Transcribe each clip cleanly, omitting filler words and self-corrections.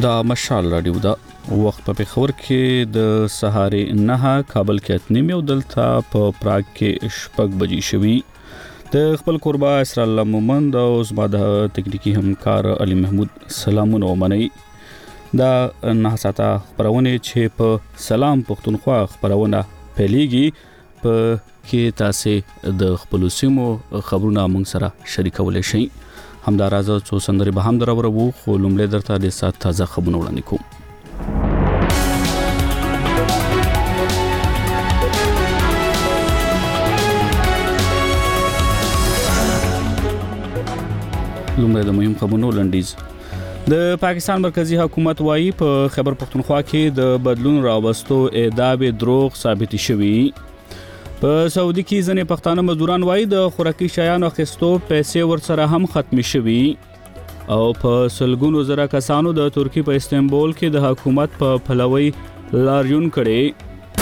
دا مشال رادیو دا وخت په پېښور کې د سهارې 9 کابل کې 8 او دلته په پراګ کې 6 بجې شوي. د خپل قربا اسرا الله مومند او زما د تکنیکی همکار علي محمود سلامونه ومنئ. دا 9 ساعته خبرونه چې په سلام پښتونخوا خبرونه پیلېږي په کې تاسو د خپل سیمو خبرونه موږ سره شریکولای شئ. همدا راځه څو سندري به هم درورو خو لومړی درته د سات تازه خبرونه وړاندې کوم. لومړی د مهم خبرونو لنډیز. د پاکستان مرکزی حکومت وايي په خیبر پختونخوا کې د بدلون راوستو ادعا دروغ ثابت شوي. په سعودي کې ځنې پښتانه مزدوران وايي د خوراکي شیانو اخیستو پیسې ورسره هم ختم شوي او په سلګونو زره کسانو د ترکی په استنبول کې د حکومت په پلوي لاریون کړي.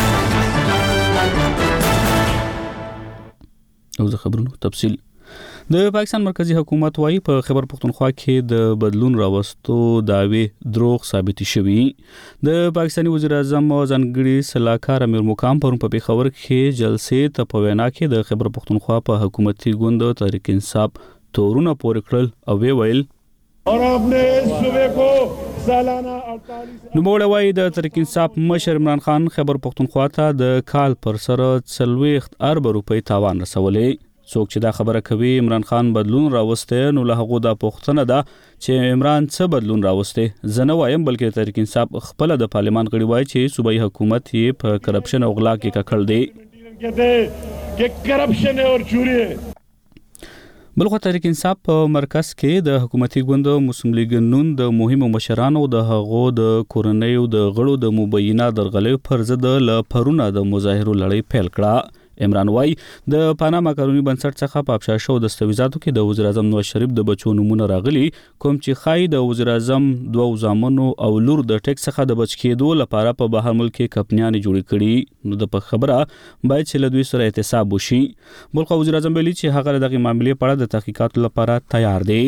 او زه خبرونو تفصیل. د پاکستان مرکزی حکومت وايي په خیبر پختونخوا کې د بدلون راوستو داوی دروغ ثابت شوي. د پاکستاني وزیر اعظم او ځانګړي سلاکار امیر مقام پرون په پېښور کې جلسې ته په وینا کې د خیبر پختونخوا په حکومتي ګوند تحریک انصاف تورونه پورې کړل او ویل اور اپنے صوبے کو سالانہ 48 نوموړی وايي د تحریک انصاف مشر عمران خان خیبر پختونخوا ته د کال پر سر 40 ارب روپۍ تاوان رسولې. څوک چې دا خبره کوي عمران خان بدلون راوسته نو له هغه د پښتنه ده چې عمران څه بدلون راوسته زنه وایم بلکې تحریک انصاف خپل د پارلمان غړي وایي چې صوبایي حکومت یې په کرپشن او غلا کې ککړ دی. کې کرپشن او چوری بلخو تحریک انصاف په مرکز کې د حکومتي ګوند مسلم لیگ نون د مهمو مشرانو د هغو د کورنیو د غړو د مبینه درغلې پر ضد ل پرونه د مظاهرو لړۍ پیل کړه. عمران وايي د پاناما قانوني بنسټ څخه په افشا شو دستاویزاتو کې د وزیر اعظم نواز شریف د بچو نمونه راغلي کوم چې خای د وزیر اعظم دوه زامنو او لور د ټیکس څخه د بچ کېدو لپاره په بهر ملک کې کمپنیانې جوړې کړي. نو د په خبره باید چې له دوی سره احتساب وشي. بلخو وزیر اعظم ویلي چې هغه دغه معاملې په اړه د تحقیقاتو لپاره تیار دی.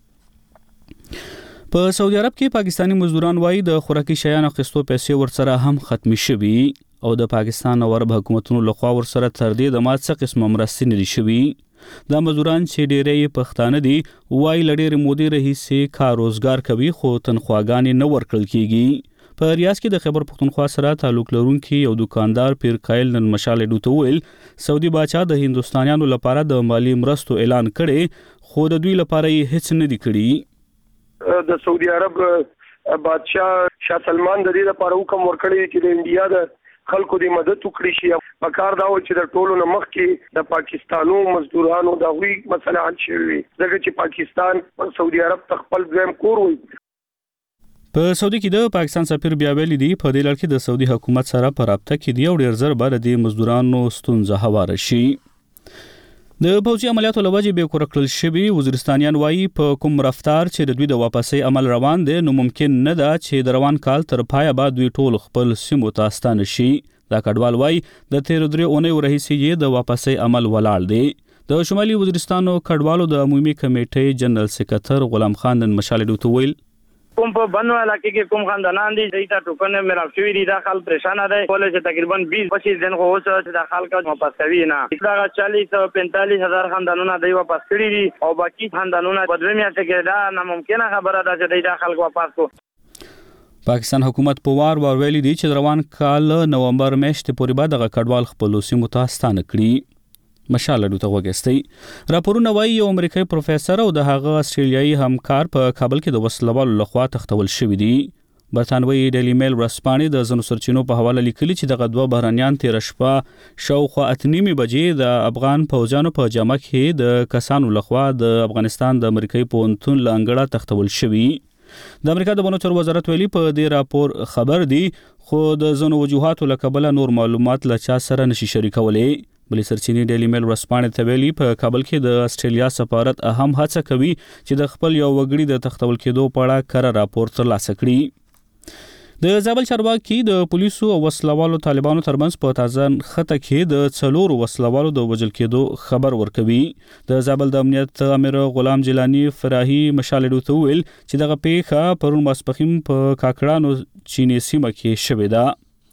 په سعودي عرب کې پاکستانی مزدوران وايي د خوراکي شیانو اخیستو پیسې ورسره هم ختم شوي او د پاکستان او عرب حکومتونو لخوا ورسره تر دې د مات څه قسمه مرستې نه دي شوي. دا مزدوران چې ډېری پښتانه دي وايي لډېر مودې رهیسې کار روزګار کوي خو تنخواګانې نه ورکړل کیږي. په ریاض کې د خیبر پختونخوا سره تعلق لرونکي یو دکاندار پیر قایل نن مشال ډوته ویل سعودي بادشاه د هندستانیانو لپاره د مالی مرستو اعلان کړي خو د دوی لپاره یې هیڅ نه دي کړي. د سعودي عرب بادشاه شاه سلمان د دې لپاره حکم ورکړی چې د انډیا د خلکو د مدد وکړي شي. په کار دا و چې د ټولو نه مخکې د پاکستانو مزدورانو د غوي مسله حل شي ځکه چې پاکستان او سعودي عرب خپل دویم کور وي. په سعودي کې د پاکستان سفیر بیا ویلي دی په دې لړ کې د سعودي حکومت سره په رابطه کې دی او ډیر زر بر د مزدورانو ستونزه هواره شي. د پوځي عملیاتو لوجې به کور کړل شوی وزیرستانیان وايي په کوم رفتار چې د دوی د واپسۍ عمل روان دی نو ممکن نه ده چې د روان کال تر پایه بعد دوی ټول خپل سیمو ته ستانه شي. دا کډوال وايي د 13 اونۍ ورهیسې د واپسۍ عمل ولاړ دی. د شمالي وزیرستانو کډوالو د عمومي کمیټې جنرال سکرټر غلام خان نن مشال ډوته ویل کوم په بنو علاقې کې کوم خاندانان دي چې ټوکنه میراث شوی دي دا خلک پریشان دي کولای چې تقریبا 20-25 دن خو اوس چې دا خلک واپس کوي نه دا 40-45 هزار خاندانونه دی واپس کړی دي او باقي خاندانونه په دوه میاشتې کې دا ناممکنه خبره ده چې دا خلک واپس کو. پاکستان حکومت په وار ویلي دی چې روان کال نومبر میاشتې پورې بعد د کډوال خپل سیمو ته ستانه کړي. مشال ډوته وګستي راپورونه وايي یو امریکایي پروفیسور او د هغه استرالیایي همکار په کابل کې د وسلوالو لخوا تختول شوی دي. برتانوي ډیلی میل ورځپاڼې د ځینو سرچینو په حواله لیکلي چې دغه دوه بهرانيان تیر شپه شاوخوا 8:30 بجې د افغان فوجانو په جامه کې د کسانو لخوا د افغانستان د امریکایي پونتون لنګړه تختول شوی. د امریکا د بانو چارو وزارت ویلي په دې راپور خبر دی خو د ځینو وجوهاتو لکبل نور معلومات له چا سره نشي شریکولای. بلې سرچینې ډیلی میل ورځپاڼې ته ویلي په کابل کې د استرالیا سفارت اهم هڅه کوي چې د خپل یو وګړي د تختول کېدو په اړه کره راپور ترلاسه کړي. د زابل چارواکي د پولیسو او وسلوالو طالبانو ترمنځ په تازه خطه کې د 4 وسلوالو د وژل کېدو خبر ورکوي. د زابل د امنیت امیر غلام جیلانی فراهي مشالډو ته ویل چې دغه پیښه پرون ماسپخین په کاکړانو چینی سیمه کې شوې ده.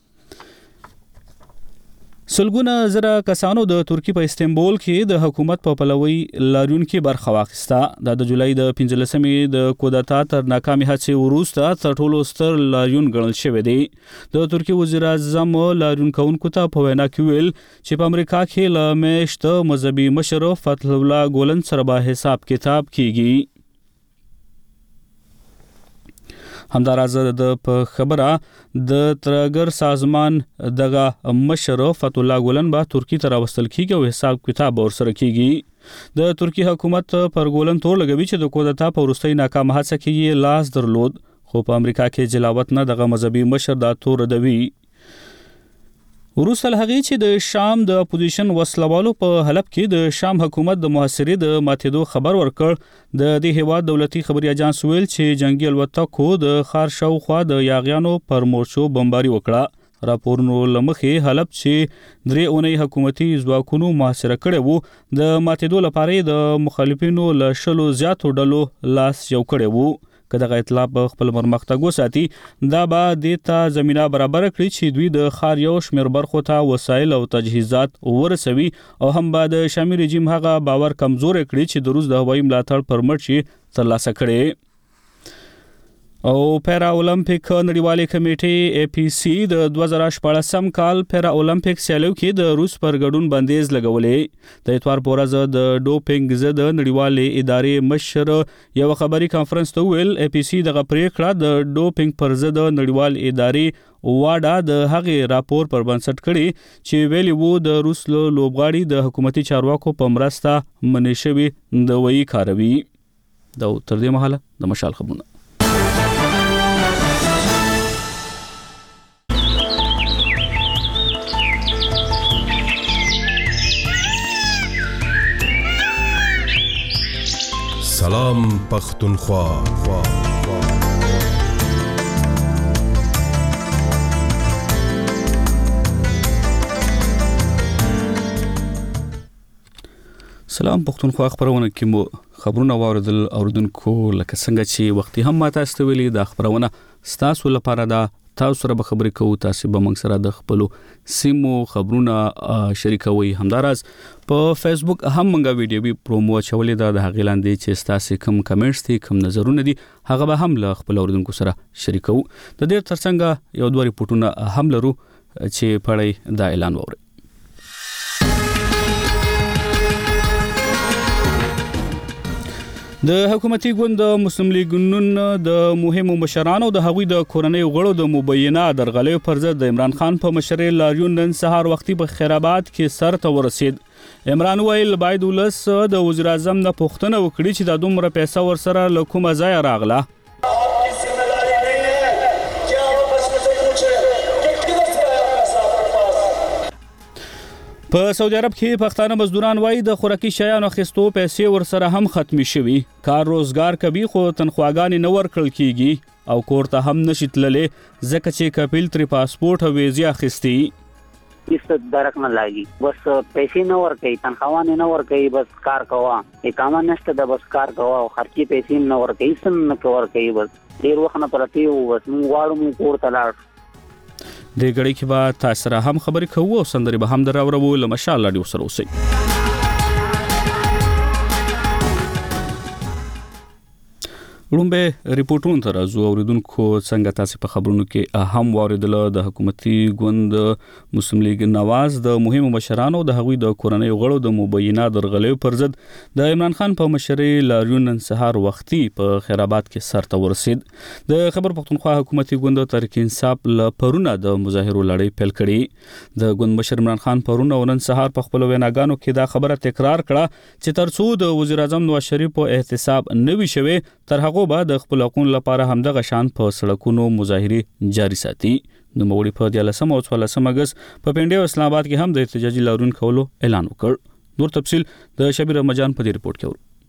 سلګونه زره کسانو د ترکی په استنبول کې د حکومت په پلوي لاریون کې برخه واخیسته. د جولای د 15مې د کودتا تر ناکامي هڅې وروسته تر ټولو ستر لاریون ګڼل شوی دی. د ترکی وزیر اعظم لاریون کوونکو ته په وینا کې ویل چې په امریکا کې له میشت مذهبي مشر فتح الله ګولن سره به حساب کتاب کیږي. همداراز د په خبره د ترګر سازمان دغه مشر فتح الله ګولن به ترکی ته راوستل کیږي او حساب کتاب ورسره کیږي. د ترکی حکومت پر ګولن تور لګوي چې د کودتا په وروستۍ ناکامه هڅه کې لاس درلود، خو په امریکا کې جلاوت نه دغه مذهبي مشر دا تور ردوي. وروسته هغه چې د شام د اپوزیشن وسلوالو په حلب کې د شام حکومت د محاصرې د ماتېدو خبر ورکړ، د دې هیواد دولتي خبري اژانس ویل چې جنگي الوتکو د خار شاوخوا د یاغیانو پر مورچو بمباري وکړه. راپورونو لمخې حلب چې 3 اونۍ حکومتي ځواکونو محاصره کړی وو، د ماتېدو لپاره د مخالفینو له 10 زیاتو ډلو لاس یو کړی وو. که دغه اطلاع په خپل پرمختګ وساتي، دا به د ته زمينه برابر کړي چې دوی د خار یو شمېر برخو ته وسایل او تجهیزات ورسوي، او هم به د شامي رژیم هغه باور کمزور کړي چې د روس د هوایي ملاتړ پر مټ شي ترلاسه کړي. او پیرا اولمپیک نړیوالې کمیټې APC د 2014 کال پیرا اولمپیک سیالیو کې د روس پر ګډون بندیز لګولې. د اتوار په ورځ د ډوپینګ ضد نړیوالې ادارې مشر یو خبري کانفرنس ته ویل APC دغه پریکړه د ډوپینګ پر ضد نړیوال ادارې واډا د هغې راپور پر بنسټ کړي چې ویلي وو د روس لوبغاړي د حکومتي چارواکو په مرسته منې شوي دوایي کاروي. دا تر دې مهاله د مشال خبرونه. سلام پختونخوا. سلام پختونخوا خبرونه کې مو خبرونه واوریدل اوردونکو، لکه څنګه چې وختي هم ماته استویلي د خبرونه ستاسو لپاره دا تاسو سره به خبرې کوو، تاسو به موږ سره د خپل سیمو خبرونه شریکوي. همداراز په فیسبوک هم موږ ویډیو پرومو چولې ده، د هغې لاندې چې تاسو کوم کمنټس دي، کوم نظرونه دي، هغه به هم له خپل اوردونکو سره شریکو. د دې ترڅنګ یو دوه ریپورتونه هم لرو چې پړی دا اعلان ووري. د حکومتي ګوند مسلم لیګ نون د مهمو مشرانو د هغوی د کورنۍ غړو د مبینه درغلې پر ضد د عمران خان په مشرۍ لاریون نن سهار وختي په خیرآباد کې سر ته ورسید. عمران ویل باید ولس د وزیر اعظم نه پوښتنه وکړي چې د دومره پیسې ورسره له کومه ځایه راغله. په سعودي عرب کې پښتانه مزدوران وایي د خوراکي شیانو اخیستو پیسې ورسره هم ختمي شوي. کار روزګار کوي خو تنخواګانې نه ورکړل کیږي او کور ته هم نشي تللی ځکه چې کپیل ترې پاسپورټ او ویزې اخیستي. اس درک نه لاګي، بس پیسې نه ورکوي، تنخواګانې نه ورکوي، بس کار کوه، اقامه نشته ده، بس کار کوه او خرچي پیسې نه ورکوي، سم نه ورکوي، بس ډېر وخت نه پرتی وو، بس موږ غواړو موږ کور ته لاړ. د غړي کې به تاسو سره هم خبرې کوو او سندري به هم دراوړو. لمشال رادیو سره اوسئ. وړاندې ریپورتونه تر ازو اوریدونکو څنګه تاسو په خبرونو کې هم واردله د حکومتي ګوند مسلم لیگ نواز د مهمو مشرانو د هغوی د کورنۍ غړو د مبینه درغلې پر ضد د عمران خان په مشرۍ لاریون نن سهار وختي په خیرآباد کې سر ته ورسید. د خبر پختونخوا حکومتي ګوند تحریک انصاف له پرونه د مظاهرو لړۍ پیل کړي. د ګوند مشر عمران خان پرونه نن سهار په خپل ویناګانو کې دا خبره تکرار کړه چې ترڅو د وزیر اعظم نواز شریف په احتساب نه وي شوی، تر هغه بعد د خپل حقوقو لپاره همدغه شان په سړکونو مظاهره جاري ساتي. د موړي په 13 او 14 اگست په پنډي او اسلام آباد کې هم د احتجاجي لاریون کولو اعلان وکړ. نور تفصیل د شبیر رمضان په دې ریپورت کې ورو.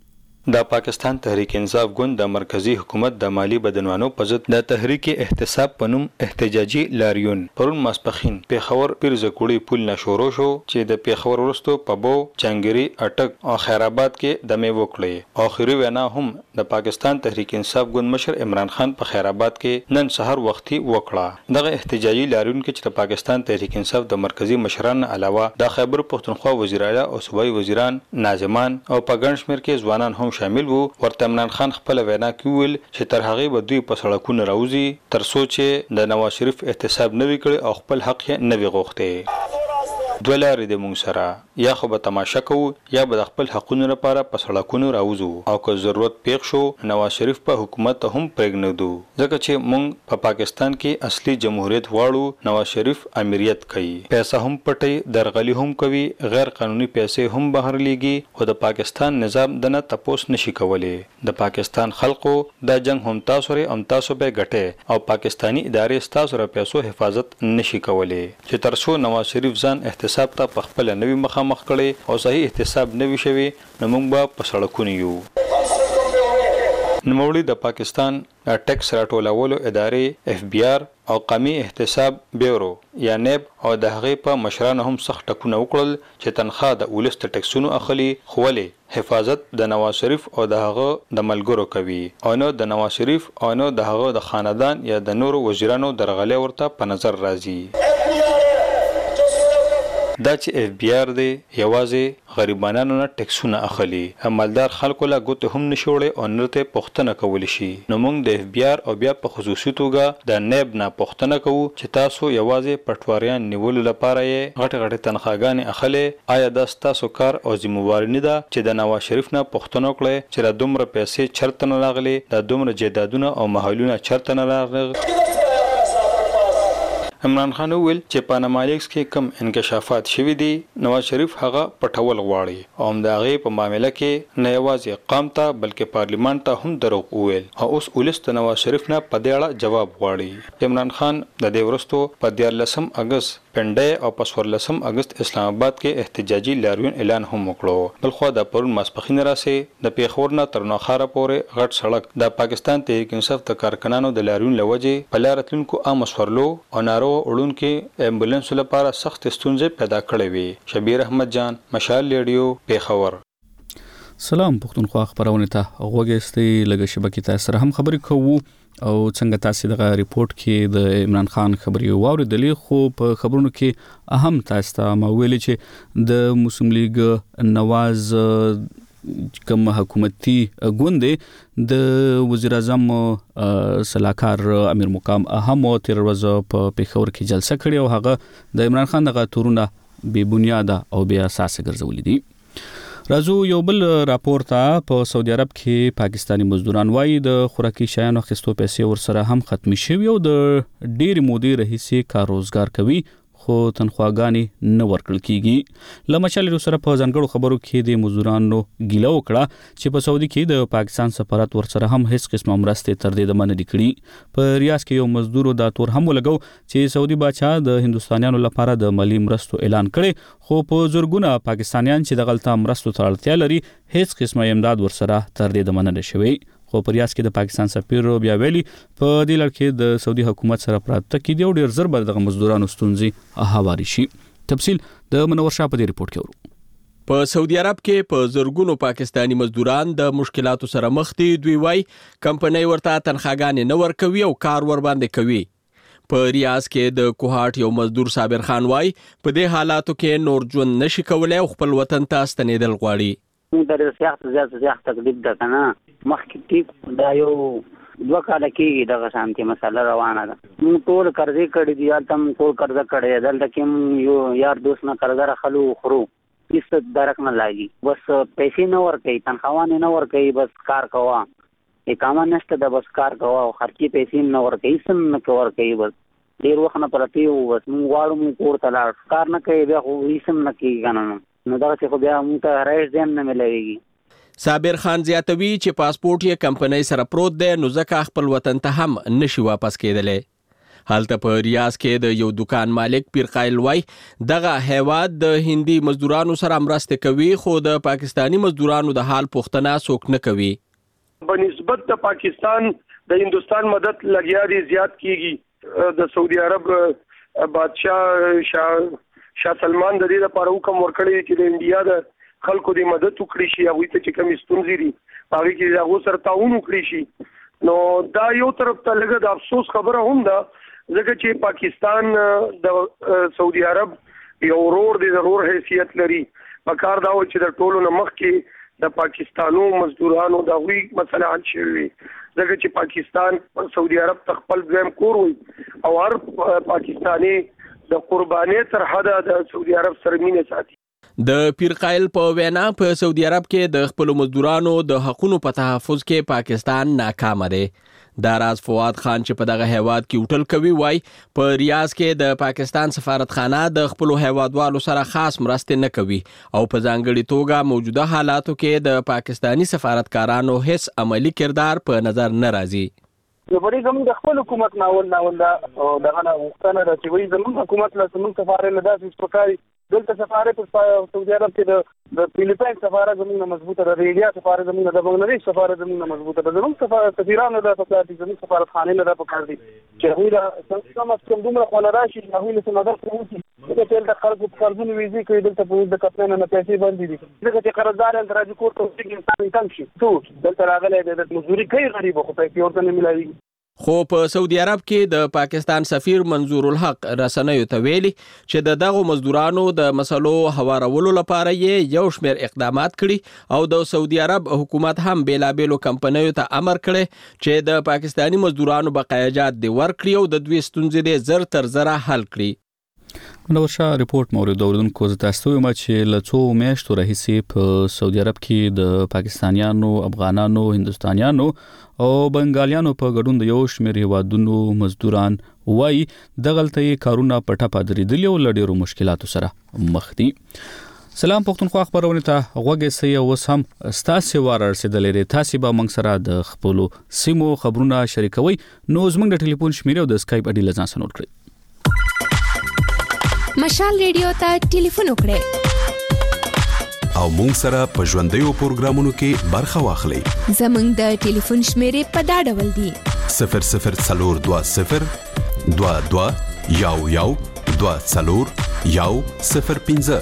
د پاکستان تحریک انصاف ګوند د مرکزی حکومت د مالی بدنوانو په ضد د تحریک احتساب په نوم احتجاجي لاریون پرون ماسپخین پیښور پیرزکوړي پل نه شروع شو چې د پیښور وروسته په بو چنګری اټک او خیرآباد کې د میوه کړی. اخري وینا هم د پاکستان تحریک انصاف ګوند مشر عمران خان په خیرآباد کې نن سحر وختي وکړه. دغه احتجاجي لاریون کې چې د پاکستان تحریک انصاف د مرکزی مشران علاوه د خیبر پختونخوا وزیر اعلی او صوبایي وزیران ناظمان او په ګڼ شمېر کې ځوانان هم شامل وو. ورته عمران خان خپل وینا کې ویل چې تر هغه به دوی په سړکونو راوځي تر څو چې د نواز شریف احتساب نه وکړي او خپل حق یې نه وي غوښتي. دوه لارې د مونږ سره یا خو به تماشا کوو یا به د خپل حقونو لپاره په سړکونو راوځو او که ضرورت پیښ شو نواز شریف په حکومت ته هم پرېږدو ځکه چې مونږ په پاکستان کې اصلي جمهوریت غواړو. نواز شریف امیریت کوي، پیسې هم پټي، درغلي هم کوي، غیر قانوني پیسې هم بهر لیږي او د پاکستان نظام دنه تپوس نشي کولی. د پاکستان خلکو دا جنگ هم تاسو لري هم تاسو به ګټه او پاکستانی ادارې تاسو را پیسو حفاظت نشي کولی. چې تر څو نواز شریف ځان احتساب ته په خپل نوی مخامخ کړي او صحیح احتساب نوی شوي نو موږ به په سړکونو یو. نوموړي د پاکستان ټیکس راټولولو ادارې FBR او قومي احتساب بیورو یا نیب او د هغې په مشرانو هم سخت ټکونه وکړل چې تنخواه د ولس د ټیکسونو اخلي خو ولې حفاظت د نواز شریف او د هغه د ملګرو کوي او نو د نواز شریف او نو د هغه د خاندان یا د نورو وزیرانو درغلي ورته په نظر راځي. دا چې FBR دی یوازې غریبانو نه ټیکسونه اخلي، مالدار خلکو لا ګوت هم نشوړي او نرته پښتنه کول شي. نو موږ د FBR او بیا په خصوصي توګه د نیب نه پښتنه کوو چې تاسو یوازې پټواریان نیولو لپاره یې غټ تنخواګانې اخلي. آیا دا تاسو کار او ذمہواری نه ده چې د نواز شریف نه پښتنه کړي چې را دومره پیسې چرته نه راغلي، د دومره جیدادونه او محلونه چرته نه راغلي؟ عمران خان ویل چې په نمالیکس کې کم انکشافات شوي دي نواز شریف هغه پټول غواړي او د هغې په معامله کې نه یوازې قام ته بلکې پارلیمان ته هم دروغ وویل او اوس ولس د نواز شریف نه په دې اړه جواب غواړي. عمران خان د دې وروستو په 14 اگست پنډای او په 14 اگست اسلام آباد کې احتجاجي لاریون اعلان هم وکړو. بلخو د پرون ماسپخین راسې د پیښور نه تر نوخاره پورې غټ سړک د پاکستان تحریک انصاف د کارکنانو د لاریون لوجې په لار تلونکو عام سورلو او نارو وړونکو امبولانس لپاره سخت ستونزې پیدا کړې وي. شبیر احمد جان، مشال ریډیو، پیښور. سلام پښتونخوا خبرونه ته غوږی لګه شبکې تاسو سره هم خبرې کوو او څنګه تاسو دغه ریپورت کې د عمران خان خبرې واوریدلې خو په خبرونو کې اهم تاسو ته ما ویل چې د مسلم لیگ نواز کوم حکومتي ګوند د وزیر اعظم صلاحکار امیر مقام اهم تیر ورځ په پیښور کې جلسه کړې او هغه د عمران خان دغه تورونه بې بنیاده او بې اساسه ګرځولې دي. راځو یو بل راپور ته. په سعودي عرب کې پاکستانی مزدوران وايي د خوراکي شیانو اخیستو پیسې ورسره هم ختمي شوي او د ډېرې مودې راهیسې کار روزګار کوي خو تنخواګانې نه ورکړل کیږي. لمچل سره په ځانګړو خبرو کې د مزدورانو ګیله وکړه چې په سعودي کې د پاکستان سفارت ورسره هم هیڅ قسمه مرستې تر دې دمه نه دي کړي. په ریاض کې یو مزدور دا تور هم ولګو چې سعودي بادشاه د هندوستانیانو لپاره د مالی مرستو اعلان کړي خو په زورګونه پاکستانیان چې د غلطه مرستو ته اړتیا لري هیڅ قسمه امداد ورسره تر دې دمه نه شوی. خو په ریاض کې د پاکستان سفیر بیا ویلي په دې لړ کې د سعودي حکومت سره پراته کې دی او ډیر زر بر دغه مزدورانو ستونزې هواري شي. تفصیل د منور شاه په دې ریپورت کې ورو. په سعودي عرب کې په زرګونو پاکستانی مزدوران د مشکلاتو سره مخ دي. دوی وايي کمپنۍ ورته تنخواګانې نه ورکوي او کار ور باندې کوي. په ریاض کې د کوهاټ یو مزدور صابر خان وايي په دې حالاتو کې نور ژوند نشي کولای او خپل وطن ته ستنېدل غواړي. د سیاست تکلیف ده کنه مخکې ټیک دا یو 2 کال کې دغه شانتي مسله روانه ده. موږ ټول قرضې کړې دي یا تم ټول قرض کړې دلته کې یو یار دوست نه قرض راخلو خورو هیڅ درک نه لاګي. بس پیسې نه ورکوي، تنخواه نه ورکوي، بس کار کوه اقامه نشته ده، بس کار کوه او خرچي پیسې نه ورکوي، هیڅ نه ورکوي. بس ډېر وخت نه پرتی وو بس موږ غواړو موږ کور ته لاړ کار نه کوي بیا خو هیڅ نه کوي کنه نو دا چې خو بیا موږ ته رایټ ځین نه ملويږي. صابر خان زیاتوي چې پاسپورت یې کمپنۍ سره پروت دی نو ځکه خپل وطن ته هم نشي واپس کېدلی. هلته په ریاض کې د یو دکان مالک پیرقایل وای دغه هیواد د هندي مزدورانو سره مرسته کوي خو د پاکستانی مزدورانو د حال پوښتنه څوک نه کوي. بنسبت د پاکستان د هندستان مدد لګیا دي زیات کیږي. د سعودي عرب بادشاہ شاه سلمان د دې لپاره حکم ورکړی چې د انډیا د خلکو د مدد وکړي شي هغه ته چې کوم ستونزې دي هغه کې هغه سره تعاون وکړي شي. نو دا یو طرف ته لږه د افسوس خبره هم ده ځکه چې پاکستان د سعودي عرب یو ورور دی د ورور حیثیت لري. پکار دا و چې د ټولو نه مخکې د پاکستانو مزدورانو د وی مسله حل شي ځکه چې پاکستان سعودي عرب تخپل دویم کور وي او هر پاکستانی د قرباني تر حده د سعودي عرب سره مینه ساتي. د پیرقایل په وینا په سعودي عرب کې د خپل مزدورانو د حقوقو په تحفظ کې پاکستان ناکام دی. دا راز فواد خان چې په دغه هیواد کې وټل کوي وای په ریاض کې د پاکستان سفارتخانه د خپل هیوادوالو سره خاص مرسته نه کوي او په ځانګړي توګه موجوده حالاتو کې د پاکستانی سفارتکارانو هیڅ عملی کردار په نظر نه راځي. نو پرې زموږ د خپل حکومت ناول او دغه نه وختونه راځي وي زموږ حکومت له زموږ سفارت له داسې سپکاري دلته سفارت په سعودي عرب کې د فلیپین سفارت زموږ مضبوطه ده، د انډیا سفارت زموږ د بنگلاديش سفارت زموږ مضبوطه ده، زموږ سفیرانو د پکاتي زموږ سفارتخانه نه ده پکار دي چې هغه د کوم دومره خپل راشي هغه له سمادر کوي چې تل د خلکو په قرضونو ویزي کوي دلته په د کپتان نه پیسې باندې دي ځکه چې قرضدار اندراجي کوټ ته چې انسان تنګ شي ټول دلته راغلي د مزدوري کوي غریب خو پیسې ورته نه ملایي. خو په سعودي عرب کې د پاکستان سفیر منظور الحق رسنیو ته ویلي چې د دغو مزدورانو د مسلو هوارولو لپاره یو شمېر اقدامات کړي او د سعودي عرب حکومت هم بیلابیلو کمپنیو ته امر کړي چې د پاکستانی مزدورانو بقایجات دی ورکړي او د دوی ستونزې دی زر تر زره حل کړي. نورشا ریپورت مورد اوردونکو زه تاسو ته وایم چې له څو میاشتو راهیسې په سعودي عرب کې د پاکستانیانو، افغانانو، هندوستانیانو او بنګالیانو په ګډون د یو شمېر هیوادونو مزدوران وایي دغلته یې کارونه په ټپه درېدلي او له ډېرو مشکلاتو سره مخ دي. سلام پښتونخوا خبرونه ته غوږ سئ اوس هم ستاسو وار رسیدلې ده. تاسو به موږ سره د خپلو سیمو خبرونه شریکوي نو زموږ د ټلیفون شمیره او د اسکایپ اډي لزان سره نوٹ کړئ. مشال ریډیو ته ټلیفون وکړئ او موږ سره په ژوندیو پروګرامونو کې برخه واخلئ. زموږ د ټلیفون شمیره په دا ډول دی 0020 22 11 24 105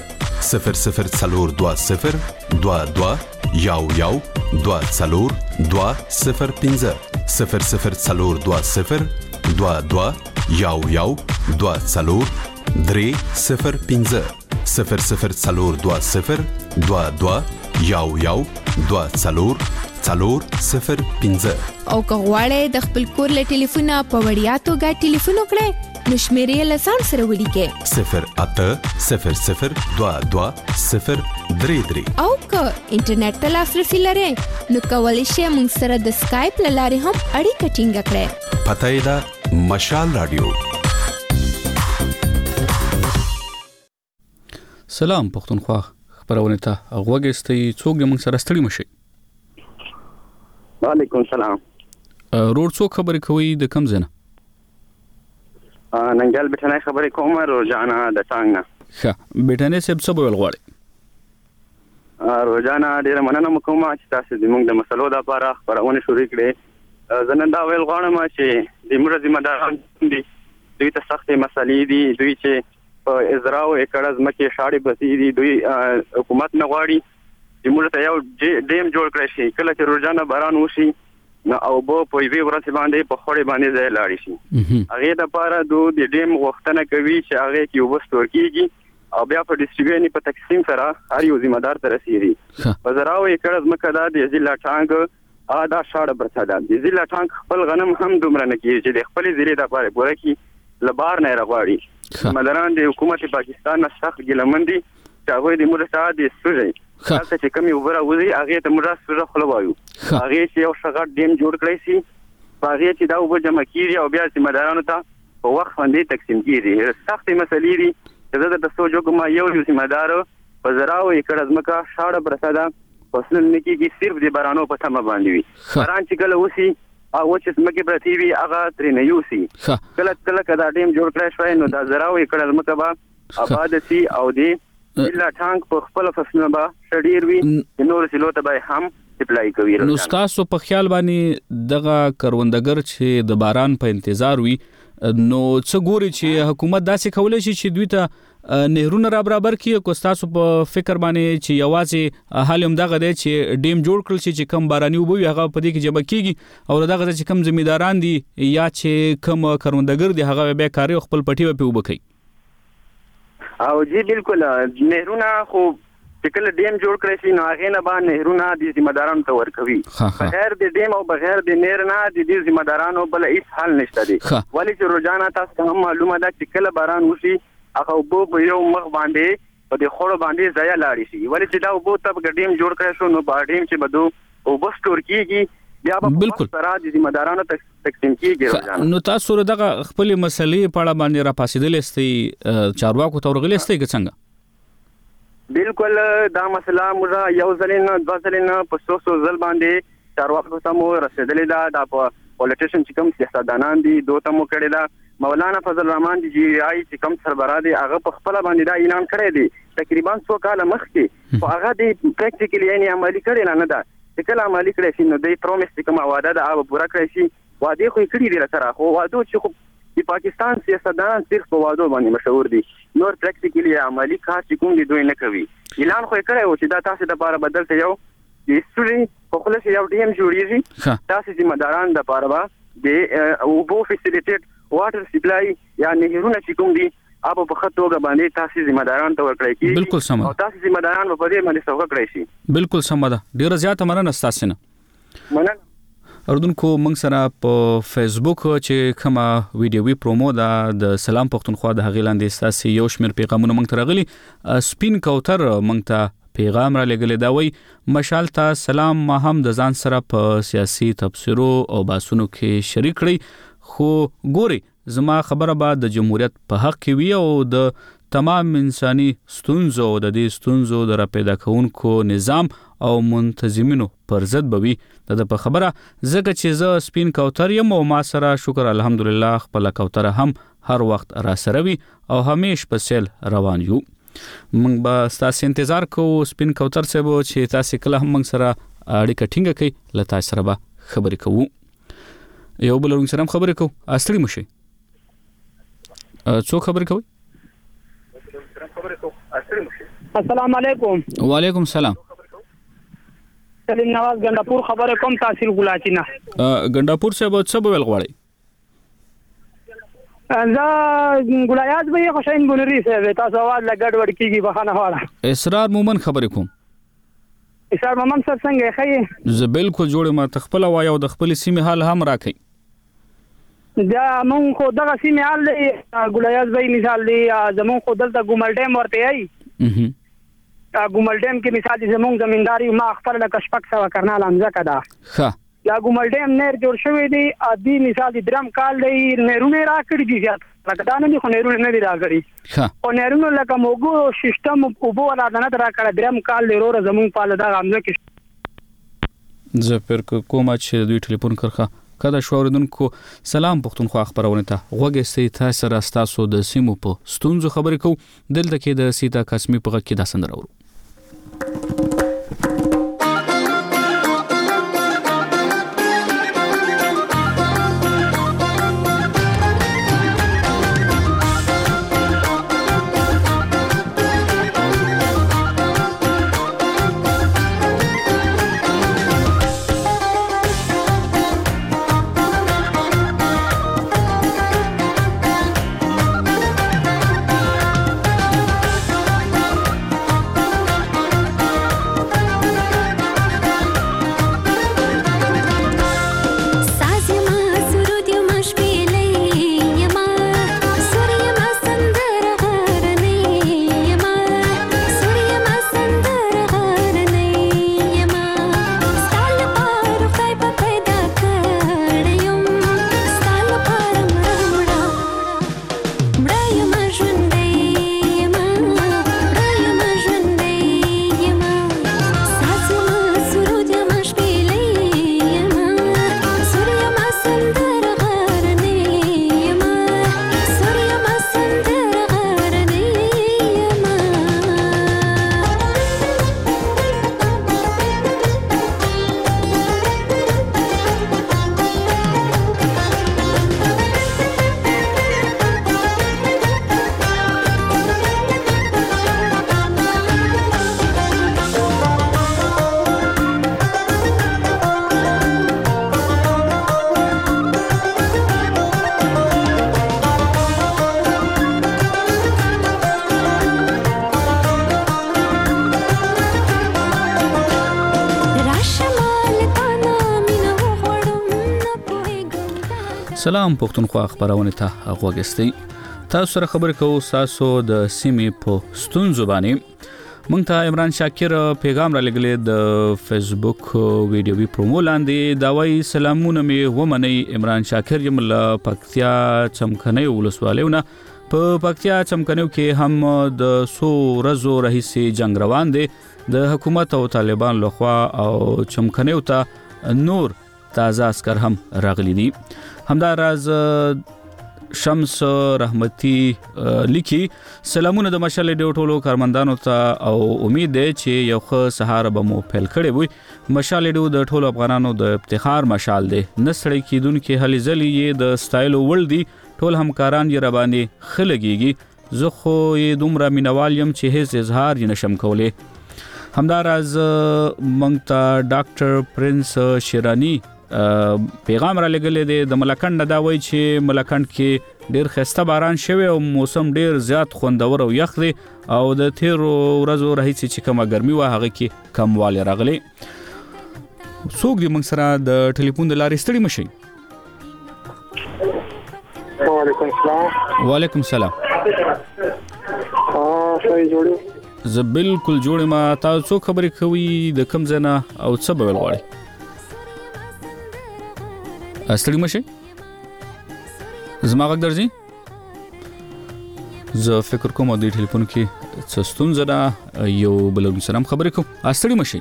0020 22 11 24 205 0020 22 11 24 305 0020 22 11 24 405 او کغواړی د خپل کور له ټلیفونه په وړیا توګه ټلیفون وکړئ نو شمیرې له ځان سره ولیکئ 0800 22 033 او که انټرنیټ ته لاسرسي لرئ نو کولی شئ موږ سره د سکایپ له لارې هم اړیکه ټینګه کړئ. پته یې ده مشال رادیو. سلام پښتونخوا خبرونه ته غوږ استئ څوک موږ سره ستړي مشي. وعلیکم سلام. روړ څوک خبرې کوي د کم ځای نه؟ ننګل بټنای خبرې کوم روزانه د څنګه. ښه بټنای صاحب څه ویل غواړي؟ روزانه ډیره مننه کوم چې تاسو زموږ د مسلو د لپاره خبرونه شروع کړې. زه نن دا ویل غواړم چې د موږ ذمہ داران دي دوی ته سختې مسلې دي دوی چې په ازراو اکړه ځمکې شاړې بسي دي دوی حکومت نه غواړي چې موږ ته یو ډیم جوړ کړی شي کله چې روزانه باران وشي نو او په یوې ورځ باندې په خوري باندې ځای لاړ شي هغه د لپاره د ډیم غوښتنه کوي چې هغه کې وبستور کیږي او بیا په ډیسټریبیوشن په تقسیم سره هر یو ذمہ دار ته رسیدي. په زراو اکړه ځمکه د ضلع ټانګ دا شاړه برڅه ده د ضلع ټانګ خپل غنم هم دومره نه کیږي چې د خپل ضلع د لپاره پوره کی لبار نه راغواړي. مدران د حکومت پاکستان نه سخت ګلمندي چې هغه د موږ سره د سوجي تاسو چې کومي وبره وځي هغه ته موږ سره خلوایو هغه چې یو شغړ ډیم جوړ کړی سي هغه چې دا وب جمع کیږي او بیا چې مدارانو ته په وخت باندې تقسیم کیږي. سخت مسلې دي چې د سوجو کوم یو ذمہ دار په زراو یکړه ځمکه شاړه برساده فصل نکیږي صرف د بارانو په تمه باندې وي. باران چې کله وسی او چې سمګي برتی وی هغه ترې نه یوسي کله کدا ډیم جوړ کړی شوی نو دا زراوي کړل مکبه آباد سي او دی الا ټانک په خپل فصلونه با شډیر وی نور سلو ته به هم سپلای کوي. نو تاسو په خیال باندې دغه کروندګر چې د باران په انتظار وي نو څه ګوري چې حکومت داسې کولای شي چې دوی ته نهرونه را برابر کړي کو تاسو په فکر باندې چې یوازې حال هم دغه دی چې ډیم جوړ کړل شي چې کم باراني وبوي هغه په دې کې جمع کیږي او دغه چې کم ځمیداران دي یا چې کم کروندګر دي هغه به کاری خپل پټي په وبکي. او جی بالکل نهرونه خو کله ډیم جوړ کړی شي نو هغه نه باندې نهرونه د ذمہدارانو ته ورکوي بغیر د ډیم او بغیر د نهر نه د دې ذمہدارانو بل هیڅ حل نشته دي. ولی چې روزانه تاسو هم معلومه ده چې کله باران وشي هغه په یو مخ باندې په د خړو باندې ځای لاړ شي ولی چې دا وبو ته ډیم جوړ کړی شو نو په ډیم چې بدو او بس ټور کیږي بیا به سره د ذمہدارانو تقسیم کیږي روزانه. نو تاسو دغه خپل مسلې په اړه باندې را پاسېدل استي چارواکو تورغلي استي څنګه؟ بالکل دا مسله موږ یو ځلینه د ځلینه په سوسو ځل باندې چارواکو ته مو رسیدلې ده د پولیټیشن چې کوم سیاستدانان دي دوته مو کړی ده مولانا فضل الرحمن جی آی چې کوم سربراه دي هغه په خپل باندې دا اعلان کړی دی تقریبا 100 کال مخکې او هغه د پریکټیکلی یعنی عملی کړی نه ده چې کله عملی کړی شي نو د پرومیس کوم وعده ده هغه پورا کړی شي وعده خو کړی دی سره خو وعده چې خو د پاکستان سیاستدان صرف په وعدو باندې مشهور دي نور پریکټیکلی عملی کار چې کوم دي دوی نه کوي. اعلان خو کړی و چې دا تاسو د لپاره بدل ته یو د سوري په خپل یو ډیم جوړیږي تاسو ذمہداران د لپاره د اوبو فیسیلیټیټ واټر سپلای یا نهرونه چې کوم دي اب په خطوګه باندې تاسو ذمہداران ته ورکړی کی بالکل سم او تاسو ذمہداران په دې باندې څوک کړی شي بالکل سم ده. ډیر زیات مننه تاسو نه مننه. اردوونکو موږ سره په فیسبوک چې کومه ویډیوي پرومو د سلام پښتونخوا د هغې لاندې ستاسو یو شمېر پیغامونه موږ ته راغلي. سپین کوتر موږ ته پیغام را لګلې دا وایي مشال ته سلام ما هم د ځان سره په سیاسي تبصرو او باسونو کې شریک کړی خو ګوري زما خبره به د جمهوریت په حق کې وي او د تمام انساني ستونزو د دې ستونزو د را پیدا کونکو نظام او منتظمینو پر ضد بوي د په خبره زګه چې ز سپین کوتر یم او ما سره شکر الحمدلله خپل کوتر هم هر وخت را سره وي او همیش په سیل روان یو. موږ به تاسو انتظار کوو سپین کوتر صاحب چې تاسو کله هم موږ سره اړیکه ټینګه کړئ لته سره به خبرې کوو یو بل ورنګ سره خبرې کوو استړي مشي څو خبرې کوي. السلام علیکم. وعلیکم السلام. سلیم نواز ګنداپور خبره کوم تحصیل ګلاچینه. ګنداپور صاحب څه ویل غواړي؟ زه ګلایاز به خوشاین ګونری صاحب تاسو आवाज لګډ وډ کیږي بهانه واړه. اسرار مومن خبرې کوم. اسرار مومن سر څنګه خی؟ زه بالکل جوړ ما تخپل وایو د خپل سیمه حال هم راکې. دا مونږ خو دغه سیمه حال دی ګلایاز به مثال دی زمون خو دلته ګومل ډیم ورته ای. ګومل ډیم کې مثال زمونږ زمینداری ما خپل د کشپک سوا کرنال امزه کدا. ها یا ګومل ډیم نیر جوړ شوی دی ادي مثال درم کال دی نهرونه راکړي دي زیات لکه دا نه خو نهرونه نه دی راکړي. ها او نهرونه لکه موګو سیستم او بو ولا نه راکړه درم کال دی ورو زمون په لدا امزه کې زه پر کومه چې دوی ټلیفون کرخه کله شوردونکو سلام پښتونخوا خبرونه ته غوږی سي تاسو را تاسو د سیمو په ستونزو خبرې کو دلته کې د سیتا قسمی په کې دا سندره ورو. سلام پښتونخوا خبرونه ته غوږستئ. تاسو سره خبرې کوو تاسو د سیمې په ستونزو باندې. مونږ ته عمران شاکر پیغام را لګلې د فیسبوک ویډیوي پرومو لاندې. دا وایي سلامونه مې ومنئ. عمران شاکر یم له پکتیا چمکنۍ ولسوالیونه. په پکتیا چمکنیو کې هم د څو ورځو راهیسې جنگ روان دی. د حکومت او طالبان لخوا او چمکنیو ته نور تازه عسكر هم راغلي دي. همداراز شمس رحمتي لیکي سلامونه د مشال ډیو ټولو کارمندانو ته او امید دی چې یو ښه سهار به مو پیل کړی وي. مشال ډیو د ټولو افغانانو د افتخار مشال دی. نسړی کیدونکو هلي ځلې یې د سټایل ول دي. ټول همکاران یې را باندې خلګيږي. زه خو یې دومره مینوال یم چې هیڅ اظهار یې نشم کولی. همداراز مونږ ته ډاکټر پرنس شیرانی پیغام را لګلې دی. د ملکند دا وایي چې ملکند کې ډیر خسته باران شوی او موسم ډیر زیات خوندور او یخ دی او د تیر ورځو راهیسې چې کومه ګرمي وه هغه کې کموالی راغلی. څوک دی موږ سره د ټلیفون د لارې ستړي مشئ. وعلیکم السلام. وعلیکم السلام. صحیح جوړ. زه بالکل جوړ ما. تاسو څو خبرې کوي د کوم ځای نه او څه به غواړئ؟ ستړي مشئ. زما غږ درځي؟ زه فکر کوم د ټلیفون کې څه ستونزه ده. یو بل سره هم خبرې کوم. ستړي مشئ.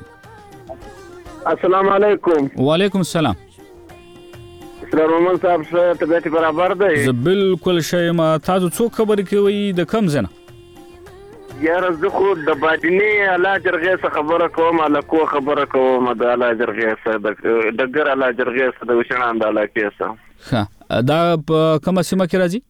السلام علیکم. وعلیکم السلام. اسرار مومن صاحب څه طبیعت برابر دی؟ زه بالکل ښه یم. تاسو څو خبرې کوي د کوم ځای نه؟ یاره زه خو د باطني الله جرګې څخه خبره کوم. الکو خبره کوم د الله جرګې څخه د ګر الله جرګې څخه د وشنان د علاقې څخه. ښه دا په کومه سیمه کې راځي؟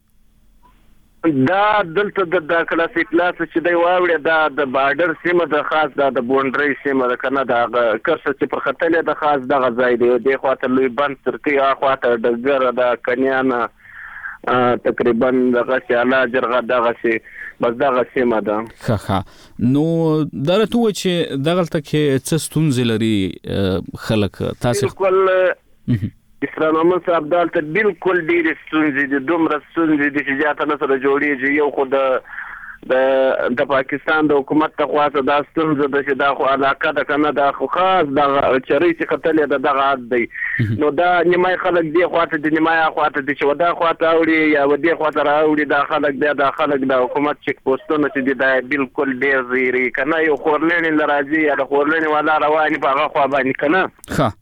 دا دلته د کلاسیک کلاس چې دی واوړي دا د بارډر سیمه د خاص د بونډري سیمه د کنه د کرسه چې پر خطلې د خاص دغه ځای دی. د خواته لوی بند ترکی اخواته د ګر د کنیان تقریبا دغه سیاله جرغه دغه سي بس دغه سیمه ده. ښه نو درته و چې دغلته کې څه ستونزې لري خلک تاسو؟ بالکل اسلام محمد صاحب دالته بالکل ډېرې ستونزې دي. دومره ستونزې دي چې زیاته نه سره جوړېږي. یو خو د پاکستان د حکومت ته خواته دا ستونزه ده چې دا خو علاقه ده کنه دا خو خاص دغه چرۍ چې قتلې ده دغه عاد دی. نو دا نیمای خلک دی خواته دي نیمای خواته دي چې ودا خواته اوړي یا ودی خواته راوړي. دا خلک دی دا خلک د حکومت چک پوسټونه چې دي دا بالکل ډېر زیری کنه. یو خورلین لراځي یا د خورلین والا رواني په هغه خوا باندې کنه.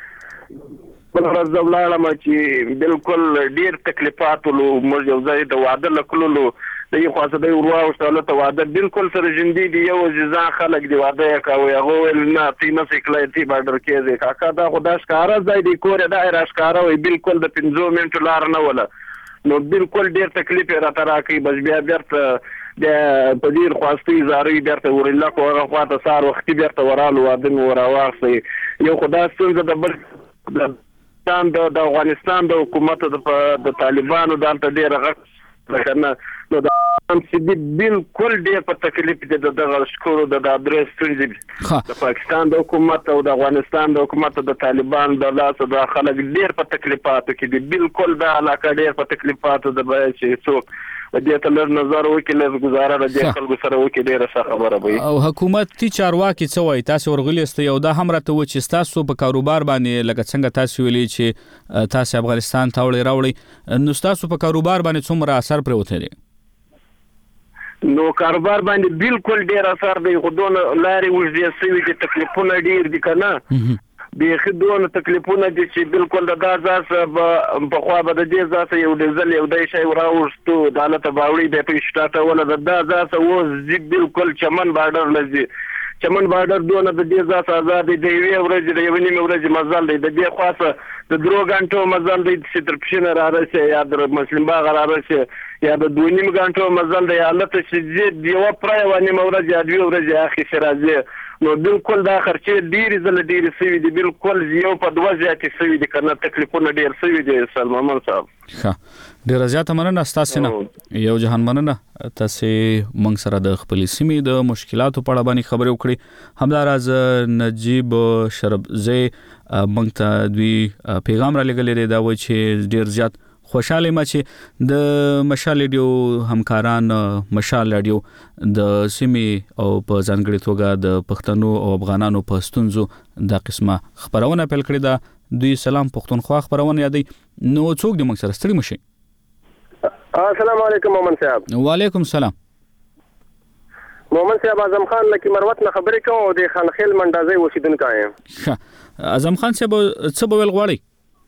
بل ورځ ولاړم چې بالکل ډېر تکلیفات ولو. موږ یو ځای د واده لکلو د یو خاصه دی ورواوښتله ته واده بالکل سره ژوندي دي. یو ځان خلک دی واده یې کوي هغه ویل نه تی نه سکلای تی بارډر کېږي کاکا دا خو دا ښکاره ځای دی کور یې دا یې راښکاره وي بالکل د 15 منټو لار نه وله. نو بالکل ډېر تکلیف یې راته راکوي. بس بیا بیرته په ډېر خواستي زارۍ بیرته ورله کو هغه خواته سهار وختي بیرته ورالو واده مې وراواخیستئ. یو خو دا ستونزه د بل د افغانستان د حکومت د طالبانو دلته ډېره غږ کنه. نو دا هم چې بالکل ډېر په تکلیف دي دغه شکورو د درې ستونزې د پاکستان د حکومت او د افغانستان د حکومت د طالبان د لاسه د خلک ډېر په تکلیفاتو کې دي. بالکل دا علاقه ډېر په تکلیفاتو ده چې څوک دې ته لږ نظر وکړي لږ گزاره د دې خلکو سره وکړي ډېره ښه خبره وي. او حکومتي چارواکي څه وایي؟ تاسو ورغلي یاست او دا هم راته و چې تاسو په کاروبار باندې لکه څنګه تاسو ویلي چې تاسو افغانستان ته وړي راوړي نو تاسو په کاروبار باندې څومره اثر پرې وته؟ نو کاروبار باندې بالکل ډېر اثر دی. خو دونه لارې اوږدې سوي دي تکلیفونه ډېر دي کنه. بیخي دونه تکلیفونه دي چې بالکل د دا ځاسه پخوا به د دې ځاسه یو ډیزل یو دی شی راوړستو د هلته باوړي دی په شټاټوله د دا ځاسه اوس ځي بالکل چمن بارډر نه ځي. چمن بارډر دونه د دې ځاسه ازاد دی. د یوې ورځې د یوې نیمې ورځې مزل دی. د دې خواڅه د 3 غنټو مزل دی چې تر پښینه رارسي یا د مسلم باغ رارسي یا د 2.5 غنټو مزل دی. هلته چې یوه پوره یوه نیمه ورځ یا 2 ورځې اخیستې راځي. نو بالکل دا خرچې ډېرې ځله ډېرې سوي دي. بالکل یو په 2 زیاتې سوي دي کنه. تکلیفونه ډېر سوي دي سلمان محمد صاحب. ښه ډېره زیاته مننه ستاسو نه. یو جهان مننه تاسو موږ سره د خپلې سیمې د مشکلاتو په اړه باندې خبرې وکړې. همداراز نجیب شربزی موږ ته دوی پیغام را لګلې دی. دا وایي چې ډېر زیات خوشاله ما چې د مشال ریډیو همکاران مشال ریډیو د سیمې او په ځانګړي توګه د پښتنو او افغانانو په ستونزو د قسمه خبرونه پیل کړې ده. دوی سلام پښتونخوا خبرونه یادي. نو څوک د موږ سره ستړي مشي؟ السلام علیکم مومن صاحب. وعلیکم السلام. مومن صاحب اعظم خان لکه مروت نه خبرې کوم او د خانخیل منډازي اوسیدونکو یم. اعظم خان صاحب څه بول غواړي؟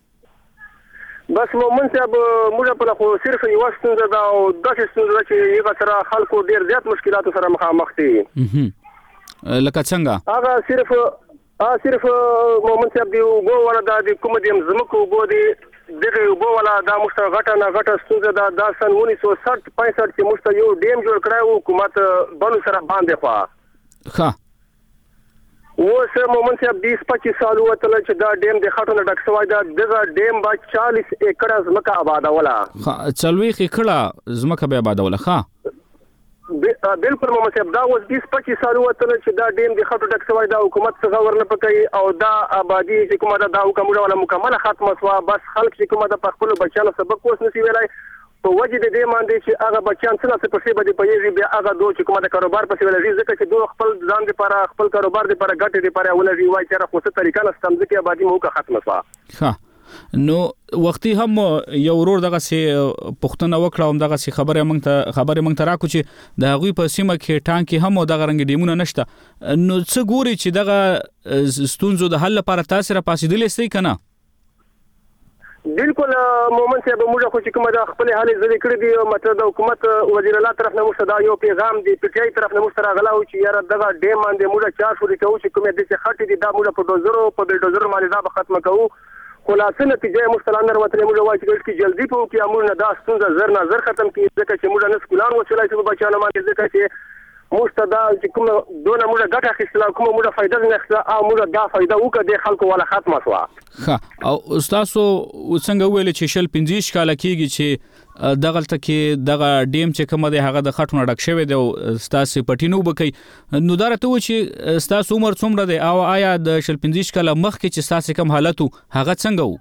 بس مومن صاحب موږ په خو صرف یو ستونزه دا او داسې ستونزه چې یو سره خلکو ډیر زیات مشکلاتو سره مخامخ دي. لکه څنګه؟ هغه صرف مومن صاحب دی وګو ولا د کوم دیم زمکو وګو دی دغه وګو ولا دا مشته غټه نه غټه ستونزه دا سن 1960 65 چې مشته یو ډیم جوړ کړو حکومت بل سره باندې خوا. اوس مومن صاحب 20-25 سال وته چې دا ډیم د خاطر نه ډک شوی دا دغه ډیم با 40 ایکړ زمکه آبادوله. 40 ایکړه زمکه به آبادوله. بالکل مومن صاحب دا اوس 20-25 سال وته چې دا ډیم د خاطر ډک شوی دا حکومت څنګه ورنه پکې او دا آبادی چې کومه دا حکومت ولا مکمله ختمه شو. بس خلک چې کومه د خپل بچانو سبق اوس نسی ویلای په وجه د دې باندې چې هغه بچیان څنګه څه پسې باندې پېږي بیا هغه دوه چې کومه د کاروبار پسې ولري ځکه چې دوه خپل ځان لپاره خپل کاروبار لپاره ګټې لپاره ولري وای چې راخو څه طریقه نه ستم ځکه آبادی مو کا ختمه شو. نو وختي هم یو ورور دغه سي پښتنه وکړه هم دغه سي خبره مونږ ته راکو چې د هغوی په سیمه کې ټانکي هم دغه رنګ ډیمونه نشته. نو څه ګوري چې دغه ستونزو د حل لپاره تاسو را پاسېدلې سي کنه؟ بالکل مومن صاحب موږ خو چې کومه د خپل حالې زړې کړې دي مطلب د حکومت وزیر الله طرف نه مشته دا یو پیغام دی پټای طرف نه مشته راغلا او چې یاره دغه ډیم باندې موږ 4 شوري کوو چې کومه د څه خټې دي دا موږ په بلډوزر باندې دا ختمه کوو. خلاصه نتیجه مستلانر وته موږ وایي چې جلدی په کې امر نه دا ستونزه زر نه زر ختم کړي ځکه چې موږ نه سکولان وچلای چې بچانو باندې ځکه چې مستدا چې کوم دونه موږ ګټه اخیستله کوم موږ فائدہ نه اخیستله او موږ دا فائدہ وکړه د خلکو ولا ختمه شو. او استادو څنګه ویل چې شل 15 کال کېږي چې دغلته کې دغه ډیم چې کومه دی هغه د خټونه ډک شوی دی او ستاسو پټینو بکی. نو دا راته و چې ستاسو عمر څومره دی او آیا د شل 15 کال مخکې چې ستاسو کم حالت هغه څنګه و؟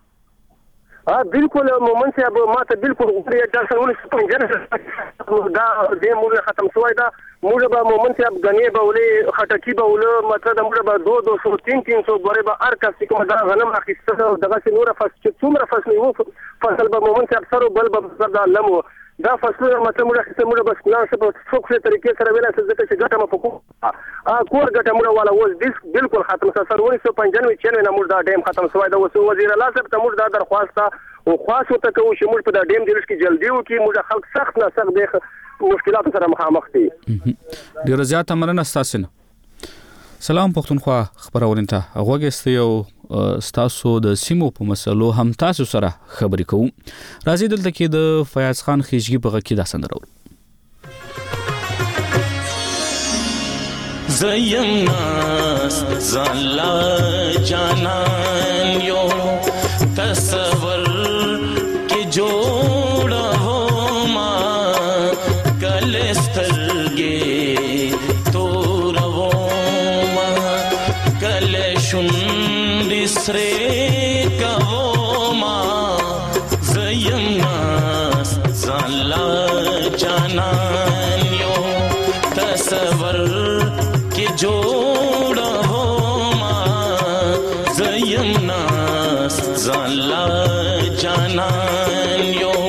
بالکل مومن صاحب ما ته بالکل غوړی د څنګه دا د موږ ختم شوی دا موږ به مومن صاحب غنی به ولې خټکی به ولې مطلب موږ به 200-300 غوړی به هر کس کوم دا غنم اخیسته دغه نور فصل څومره فصل یو فصل به مومن صاحب سره بل به دا لمو دا فصل مطلب موږ اخیسته موږ بس پلان څه په څوکې طریقې سره ویل څه ځکه چې ګټه مو پکو کور ګټه موږ ولا اوس بالکل ختم سره 1995 نه موږ دا ډیم ختم شوی دا اوس وزیر الله صاحب ته موږ دا درخواست او خاصو ته کوو چې موږ په دا ډیم د لږ کې جلدی وکړي موږ خلک سخت نه سخت د مشکلاتو سره مخامخ دي. ډیر زیات مننه تاسو نه. سلام پښتونخوا خبرونه ته غوږی یو تاسو د سیمو په مسلو هم تاسو سره خبرې کوم. راځي دلته کې د فیاض خان خیشګي په غږ کې دا سندره ورو. زیم ناس زلا جانان یو تصور کې جوړه هو ما کلسترګې تور وو ما کله شوندې سره کوو ما زیم ناس زلا جانان یو تصور کې جوړه هو ما زیم ناس زلا جانان یو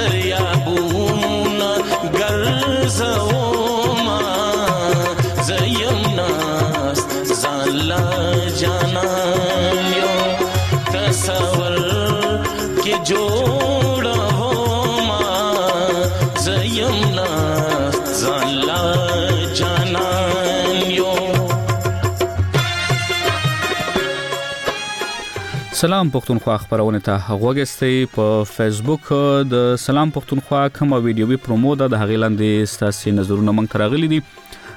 دریابونه ګرځوما زیم ناست ځان لا جانان یو تصور کې جوړوما زیم ناست ځان لا جانان یو. سلام پښتونخوا خبرونه ته غوږستئ په فیسبوک د سلام پښتونخوا کوم ویډیوي پرومو د هغې لاندې ستاسو نظرونه مونږ ته راغلي دي.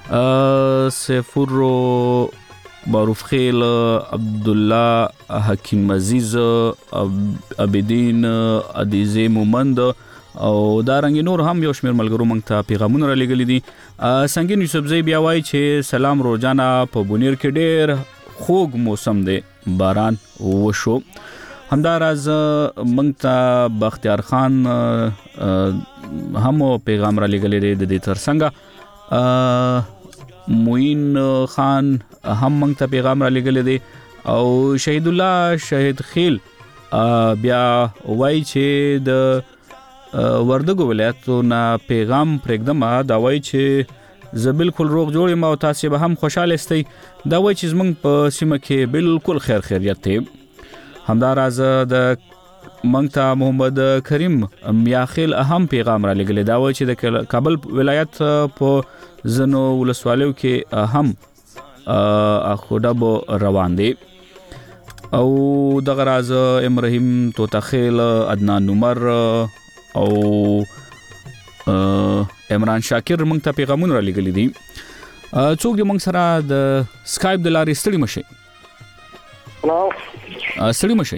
سفورو معروف خیل عبد الله حکیم عزیز عبدین عدیزه مومند او دا رنګ نور هم یو شمیر ملګرو مونږ ته پیغامونه را لګلي دي. سنگین یوسفزی بیا وایي چې سلام روزانه په بونیر کې ډېر خوږ موسم دی باران وشو. همداراز مونږ ته بختیار خان هم پیغام را لګلي دی د دې ترڅنګ موین خان هم مونږ ته پیغام را لګلي دی او شهید الله شهید خیل بیا وایي چې د وردګو ولایتو نه پیغام پرېږدم دا وایي چې زه بالکل روغ جوړ یم او تاسې به هم خوشاله استئ. دا وایي چې زموږ په سیمه کې بالکل خیر خیریت دی. همداراز د مونږ ته محمد کریم میاخیل هم پیغام را لګلی. دا وایي چې د کابل ولایت په ځینو ولسوالیو کې هم اخوډب روان دی. او دغه راز ابراهیم توتخیل عدنان عمر او عمران شاکر مونږ ته پیغامونه را لګلي دي. څوک دې مونږ سره د سکایپ د لارې ستړي مشي. ستړي مشي.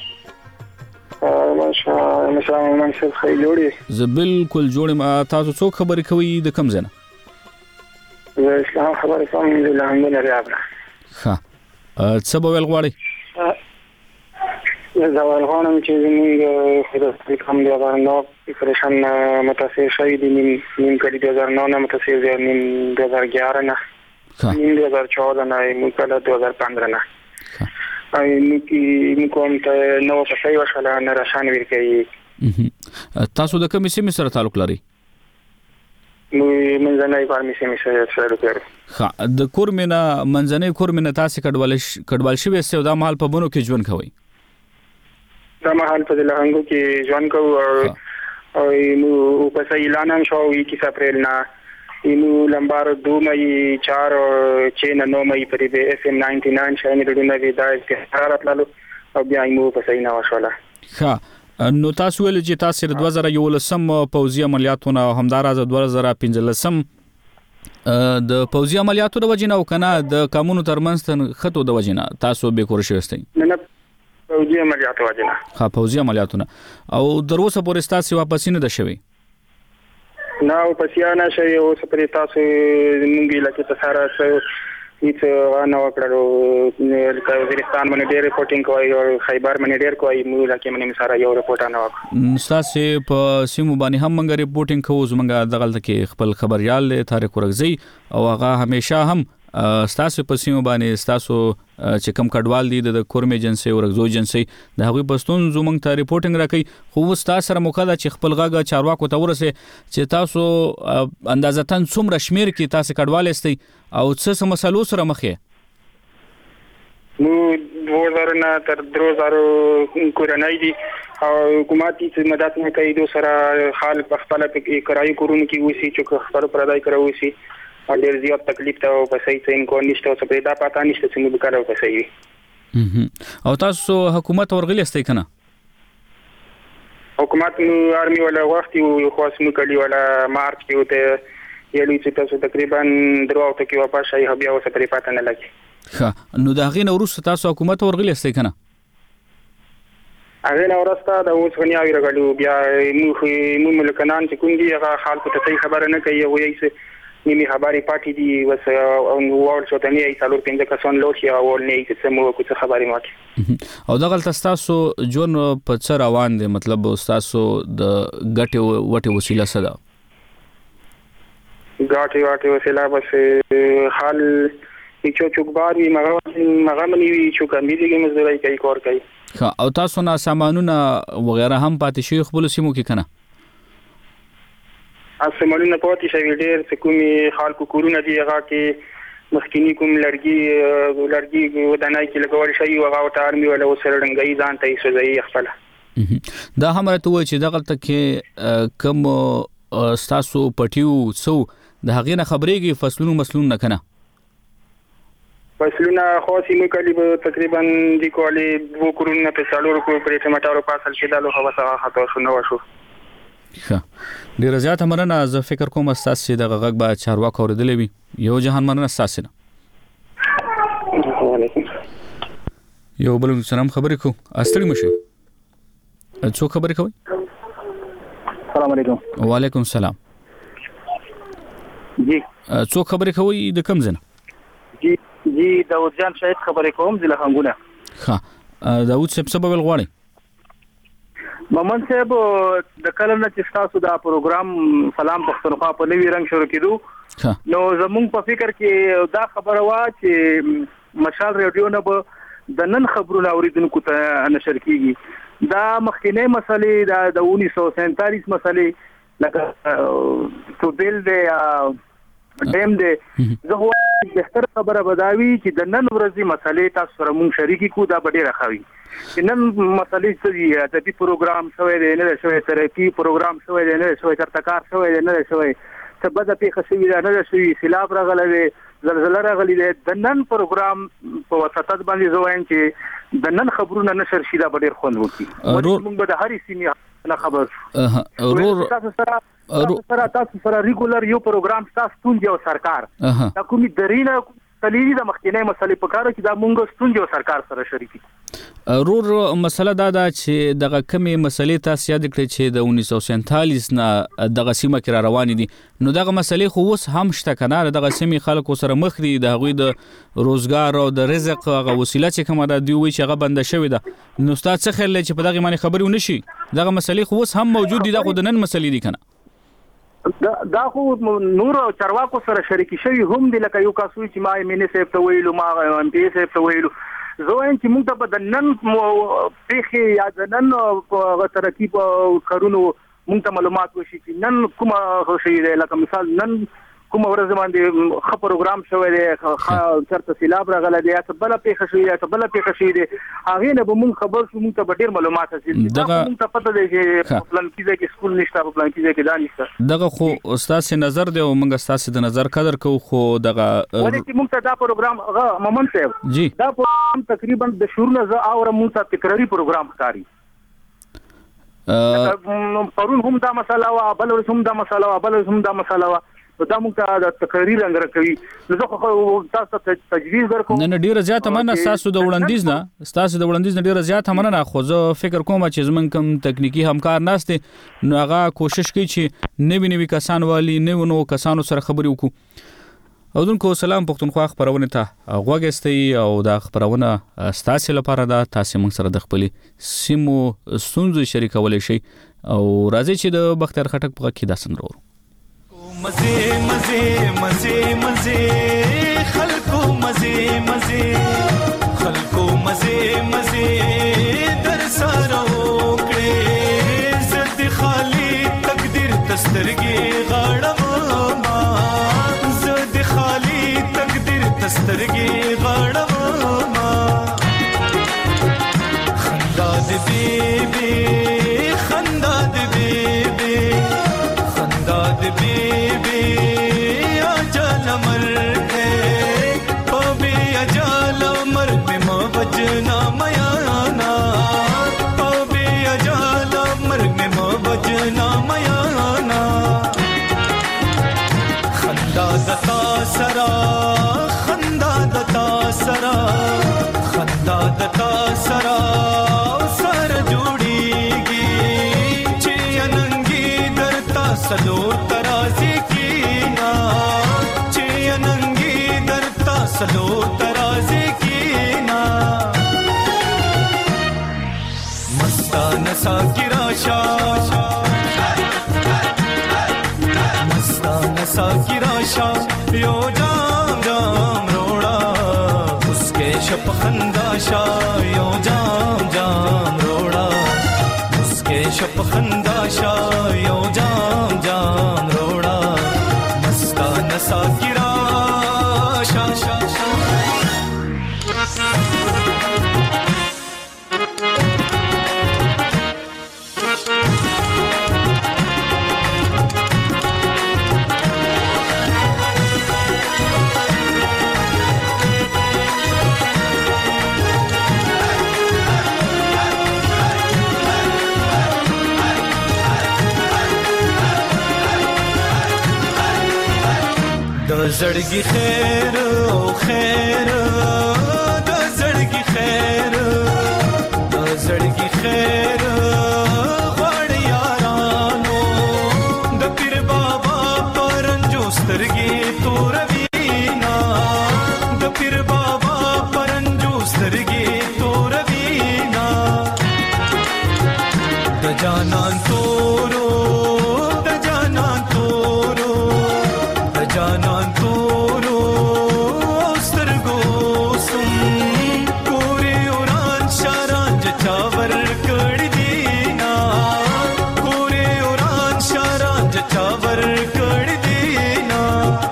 زه بالکل جوړ یم. تاسو څوک خبرې کوئ د کوم ځای نه؟ زه اسلام خبرې کوم د لاندې ریاض نه. ښه څه به ویل غواړئ؟ زه ویل غواړم چې زموږ خدای کوم د 2009 پریشان متاثر شوي دي. نیم کلی 2009 نه متاثر دي، نیم 2011 نه، نیم 2014 نه، موږ کله 2015 نه. موږ کوم ته نو په شی وشله نه راشان ورکوي. تاسو د کومې سیمې سره تعلق لرئ؟ منځنۍ کورمې سیمې سره تعلق لري. ښه د کورمې نه منځنۍ کورمې نه تاسې کډوال شوي یاست او دا مهال په بنو کې ژوند کوئ؟ دا مهال په لهنګو کې ژوند کوو او نو په اعلان هم شو چې اپریل نه نو لمبار 2 مئی 4 6 9 مئی پر دې FM 99 شاینې ډونه وی دا چې حرارت لالو او بیا نو په صحیح نه وشوله. ښه نو تاسو ول چې تاسو 2011 پوځي عملیاتونه همداراز 2015 د پوځي عملیاتو د وجنه او کنه د قانونو ترمنځ خطو د وجنه تاسو به کور شوستئ؟ نه پوځي عملیاتو وجنه. ها پوځي عملیاتونه او دروسه پورې تاسو واپس نه ده شوی؟ نه واپس نه شوی. او سپری تاسو موږ لکه تاسو هیڅ نه وکړو. وزیرستان باندې ډېر ریپورټینګ کوي او خیبر باندې ډېر کوي. موږ لکه باندې سره یو ریپورټ نه وکړو. تاسو په سیمو باندې هم موږ ریپورټینګ کوو. زموږ دغلت کې خپل خبريال طارق ورغزي او هغه همیشه هم ستاسو په سیمو باندې ستاسو چې کم کډوال دي د کورمې جنسي او رغزو جنسي د هغوی پښتون زموږ ته ریپورټینګ راکړي. خو تاسو سره موقع ده چې خپل غاګه چارواکو ته ورسه چې تاسو اندازتن څومره شمیر کې تاسو کډوال استئ او څه مسلو سره مخ یې؟ نو 2000 نه تر 3000 کورنۍ دي او حکومت چې مدد نه کوي. دو سره حال په خپل کې کرایي کورونه کې وسی چې خپل پردای کراوسی او ډېر زیات تکلیف ته او په صحیح څنګه کو نشته او څه پیدا پاتہ نشته چې موږ کارو په صحیح. او تاسو حکومت ورغلی استئ کنه؟ حکومت نو آرمي ولا وخت یو خاص مو کلی ولا مارچ کې وته یلی چې تاسو تقریبا درو ته کې واپس شي بیا اوسه پرې پاتہ نه لګي. ښه نو دا غي نو روس تاسو حکومت ورغلی استئ کنه؟ هغه نو ورسته دا اوس غنیا ویرغلو بیا مو ملکنان چې کوم دي هغه حال په ته خبره نه کوي. وایي چې نیمه خبرې پاتې دي وس او ول څه تنه یې څلور پنځه کسان لوشي او ول نه چې مو کوڅه خبرې ماکي. او دغه تاسو جون په څه روان دي؟ مطلب تاسو د غټي وټي وسیله څه ده؟ غټي وسیله بس حال چې چوکبار وي مغه منی وي چې کمیږي مزدوري کوي کور کوي. او تاسو نه سامانونه وغیرہ هم پاتې شي خپل سیمو کې کنه؟ اسمنونه پاتې شوی ډیر څه کومي خلکو کورونه دی هغه کې مخکینی کوم لرګي ودانای کې لګول شي او هغه ټارمي ولا وسره رنګي ځان ته یې سوځي خپل دا هم راته وایي چې دغه تکه کم ستاسو پټیو سو د هغې نه خبرېږي فصلونو مسلون نه کنه فصلونه خاصی مو کلی به تقریبا دی کولی 2 کورونه په څلور کو پرې ټماټر پاسل شیدلو هوا څنګه خطا شو نو شو ډیر زیات مننه زه فکر کوم استاد چې دغه غږ به چارواکو اوریدلې وي یو جهان مننه استاد سره یو بل سلام خبرې کو استړی مشه څو خبرې کوي السلام علیکم وعلیکم السلام جی څو خبرې کوي د کم زنه جی داود جان شاید خبرې کوم ځله څنګه ها داود صاحب سبب غواړي محمد صاحب د کله نه چې تاسو دا پروګرام سلام پښتونخوا په نوی رنگ شروع کړو نو زموږ په فکر کې دا خبره وا چې مشال رادیو نه به د نن خبرونه اوریدونکو ته نشر کیږي دا مخکینه مسلې دا د 1947 مسلې لکه تو بیل دې ډیم دې زه هو بهتر خبره بداوي چې د نن ورځې مسلې تاسو سره مونږ شریکي کو دا ډېر راخوي چې نن مسلې څه دي د دې پروګرام شوی دی نه شوی ترقی پروګرام شوی دی نه شوی ترتکار شوی دی نه شوی څه بده پیښه شوی دی نه شوی سیلاب راغلی زلزلہ راغلی دی د نن پروګرام په واسطه باندې زه وایم چې د نن خبرونه نشر شي دا ډېر خوند وکړي موږ به د هرې سیمې نه خبر ورور تاسو سره ریګولر یو پروګرام تاسو ستونځ او سرکار دا کومي درینه تللی د مخکینه مسلې په کار کې دا مونږ ستونځ او سرکار سره شریکي رور مسله دا ده چې دغه کمی مسلې تاسو یاد کړئ چې د 1947 نه دغه سیمه کې را روان دي نو دغه مسلې خو اوس هم شته کنه دغه سیمه خلکو سره مخ دي د هغوی د روزګار او د رزق هغه وسیله چې کومه ده دی وی چې هغه بند شوی ده نو تاسو څه خیال چې په دغه باندې خبرې ونشي دغه مسلې خو اوس هم موجود دي دا خو د نن مسلې دي کنه دا خو نور چرواکو سره شریکی شوی هم دی لکه یو کاسوي چې ما مینه سیب ته ویلو ما ام پی سیب ته ویلو زه وایم چې موږ ته په نن پیخي یا د نن ترقی په کارونو موږ ته معلومات وشي چې نن کومه شي لکه مثال نن کوم ورځ باندې خ پروګرام شوی دی چرته سیلاب راغلی دی یا بل پیښه شوی یا بل پیښه شوی دی هغه نه به موږ خبر شو موږ ته ډیر معلومات حاصل دي موږ ته پته دی چې پلان کې سکول نشته پلان کې دا نشته دغه خو استاد سي نظر دی او موږ استاد د نظر قدر کو خو دغه ولې چې موږ ته دا پروګرام محمد صاحب جی دا پروګرام تقریبا د شروع نه زه اور موږ ته تکراری پروګرام ښکاری پرون هم دا مسله وا بل ورځ هم دا مسله وا بل ورځ هم دا مسله وا دا موږ ته د تقریر رنګ راکوي نو زه خو تاسو ته تجویز درکوم نه ډیره زیاته مننه تاسو د وړاندیز نه ډیره زیاته مننه خو زه فکر کوم چې زمونږ کوم تکنیکی همکار ناشته نو هغه کوشش کوي چې نوی کسان والی نو کسانو سره خبرې وکړو او دونکو سلام پښتونخوا خبرونه ته غوږستئ او دا خبرونه ستاسو لپاره ده تاسو موږ سره د خپل سیمو ستونزې شریکولای شئ او راځي چې د بختیار خټک په کې داسن ورو مزه مزه مزه مزه خلکو مزه مزه خلکو مزه مزه در سره وکړي زد خالی تقدیر تسترګي غړم ما زد خالی تقدیر تسترګي غړم ما خندا دې بیبي خندا دې بیبي خندا دې بیبي سلور ترازی کینا چی اننگی درتا سلور ترازی کینا مستان سا گراشا مستان سا گراشا یو جام جام روڑا اس کے شپ خنداشا یو جام جام روڑا اس کے شپ خنداشا یو جام جام روڑا زړګي خیر او خیر د زړګي خیر د زړګي خیر غوړ یارانو د پیر بابا پرنجو سترګي تور وینا د پیر بابا پرنجو سترګي تور وینا د جانان تورو د جانان تورو د جانان تورو سترګو سم پوری اوران شاران چاور کړی دینا پوری اوران شاران چاور کړی دینا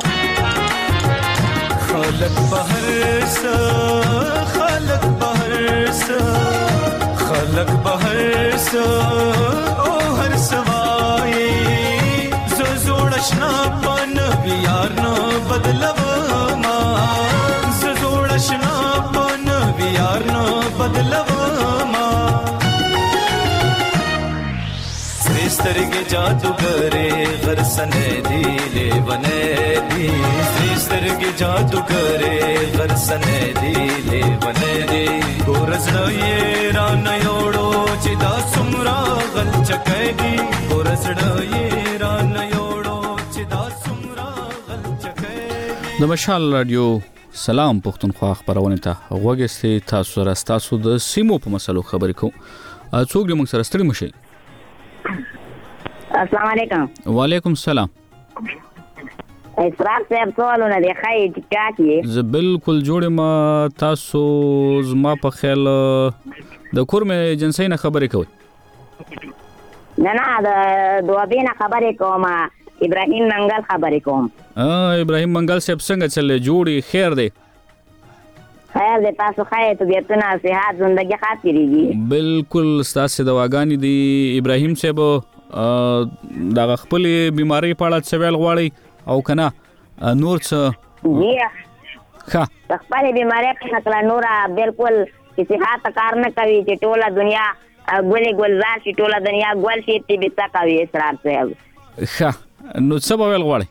خلق بهر سا خلق بهر سا خلق بهر سا او هر سوای ز زوړشنا پن ویار نو بدلو ما ز زوړشنا پن ویار نو بدلو ما سترګې جادوګرې غرسنې دی لیونه دی سترګې جادوګرې غرسنې دی لیونه دی ګورزړ یې را نه یوړو چې دا څومره غل چکې دی ګورزړ یې را نه یوړو چې دا څومره غل چکې د مشال رادیو سلام پښتونخوا خبرونه ته وګورئ تاسو راستاسو د سیمو په مسلو خبرې کوم څوک دې موږ سره ستړي مشي السلام علیکم وعلیکم السلام اسراف صاحب سوالونه دی خای ټاک یې زه بالکل جوړ ما تاسو زما په خیال د کورمه ایجنسی نه خبرې کوي نه د دوابینه خبرې کوم ابراهیم منګل خبرې کوم ابراهیم منګل صاحب څنګه چلې جوړي خیر دی خیر دی تاسو خیر ته بیتونه صحت ژوندۍ خاطرېږي بالکل تاسو دواګانی دی ابراهیم صاحب دا خپل بیماری په اړه څه ویل غواړي او کنه نور څه ښه خپل بیماری په اړه نور بالکل صحت کار نه کوي چې ټوله دنیا ګولې ګلزار شي ټوله دنیا ګول شي تی به کوي اسرار صاحب ښه نو څه ویل غواړي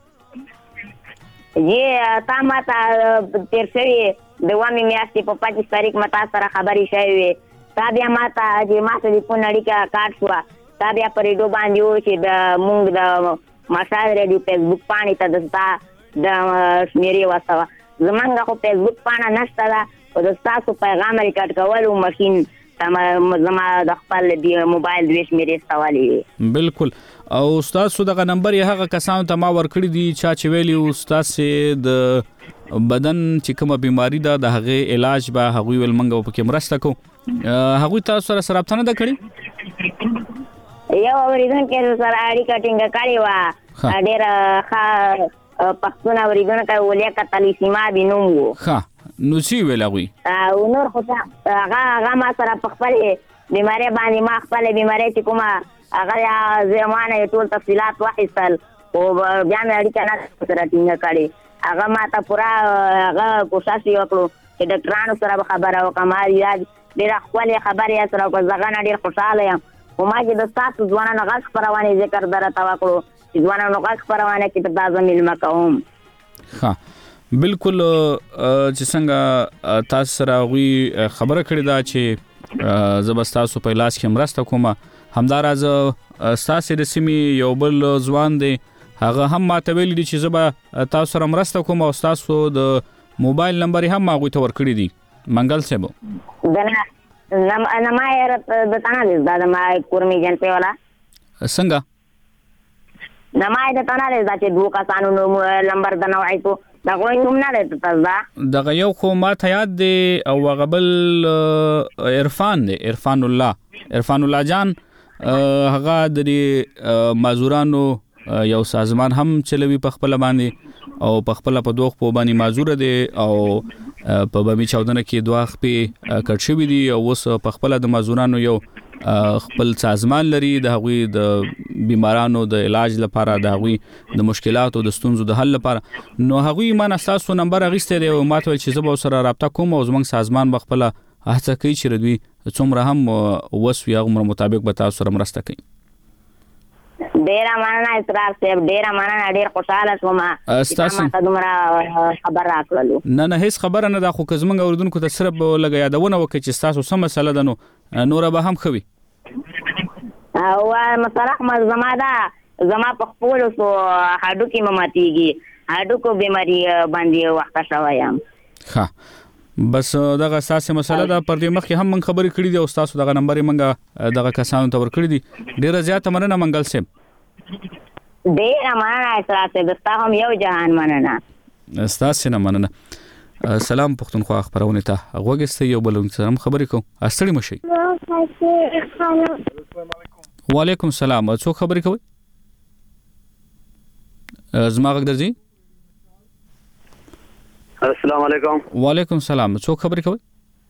تا ماته تیر شوی د وامي میاشتې په 25 تاریخ متا سره خبرې شوی تا بیا ماته چې ماته د فون اړیکه کاټ شو تا بیا په ریډیو باندې و چې د مونږ د مشال ریډیو فیسبوک باندې ته د شمیرې وسوه زمونږ خو فیسبوک باندې نشته ده او د تاسو پیغام ریکارډ کولو ماشین زما د خپل موبایل دوی شمیرې استوالي بالکل او تاسو دغه نمبر یې هغه کسانو ته ما ورکړی دي چې ویلي تاسو د بدن چې کومه بیماری ده د هغه علاج به هغه ول منګو پکې مرسته کو هغه تاسو سره رابطه نه کړی یو اوریدونکو سره اړیکه ټینګه کړې و ډېر ښه پښتون اوریدونکو ولیا کتلی سیما بینوم وو ښه نو سی ویل غوي او نور خو هغه ما سره په خپل بیماری باندې ما خپل بیماری چې کومه هغه زمانه ټول تفصيلات واخیستل او بیا مې اړیکه نه سره ټینګه کړې هغه ما ته پورا هغه کوشش وکړو چې ډاکټرانو سره خبره وکړم یاد ډېر خپل خبرې سره په ځګه نه ډېر خوشاله یم او ما چې د تاسو ځوانانو غږ خبرونه ذکر درته وکړو چې ځوانانو غږ خبرونه کې ته تازه ملما کوم ها بالکل چې څنګه تاسو سره غوي خبره کړې ده چې زبستاسو په لاس کې مرسته کومه همداراز تاسو د سیمې یو بل ځوان دی هغه هم ماته ویل دي چې زبا تاسو سره مرسته کوم او تاسو د موبایل نمبر هم ما غوي ته ورکړی دي منګل صاحب انا ما يرت بتنالز دا ما کورمي جنته والا څنګه نما د تنالز دا چې دوه کسانو نمبر د نوعیتو دا کوم نه لته تاسو دا یو خو ما ته یاد دی او غبل عرفان الله جان هغه د مازورانو یو سازمان هم چلوي په خپل باندې او په خپل په دوه په باندې معذور دي او په بمی چاودنه کې دوه خپې کټ شوی دي او اوس په خپل د معذورانو یو خپل سازمان لري د هغوی د بیمارانو د علاج لپاره د هغوی د مشکلاتو د ستونزو د حل لپاره نو هغوی ما ناساسو نمبر اغسته دی او ماته چې زه به سره رابطه کوم او زمنګ سازمان بخپل هڅه کوي چې دوی څومره هم وسوي هغه مطابق به تاسو سره مرسته کوي ډیر مننه اسرار صاحب، ډیر مننه، ډیر خوشاله شوم چې ما ته دومره خبر راکړلو. نه هیڅ خبره نه ده، خو که زمونږ اوریدونکو ته صرف لږ یادونه وکړي چې ستاسو څه مسله ده نو نوره به هم ښه وي. او مسله زما ده، زما په خپلو هډوکي مې ماتېږي، هډوکو بیماري باندې وخته شوی یم. ښه بس دغه ستاسو مسله ده. پر دې مخکې هم موږ خبرې کړې دي او ستاسو دغه نمبر یې موږ دغه کسانو ته ورکړی دي. ډیره زیاته مننه منګل صاحب. ډیره مننه اسرار صاحب، ستا هم یو جهان مننه. ستاسو نه مننه. سلام پښتونخوا خبرونه ته غوږ استئ، یو بل سره خبرې کوم. استړي مشي. وعلیکم السلام. څوک خبرې کوي؟ زما غږ درځي؟ السلام علیکم. وعلیکم السلام. څوک خبرې کوي؟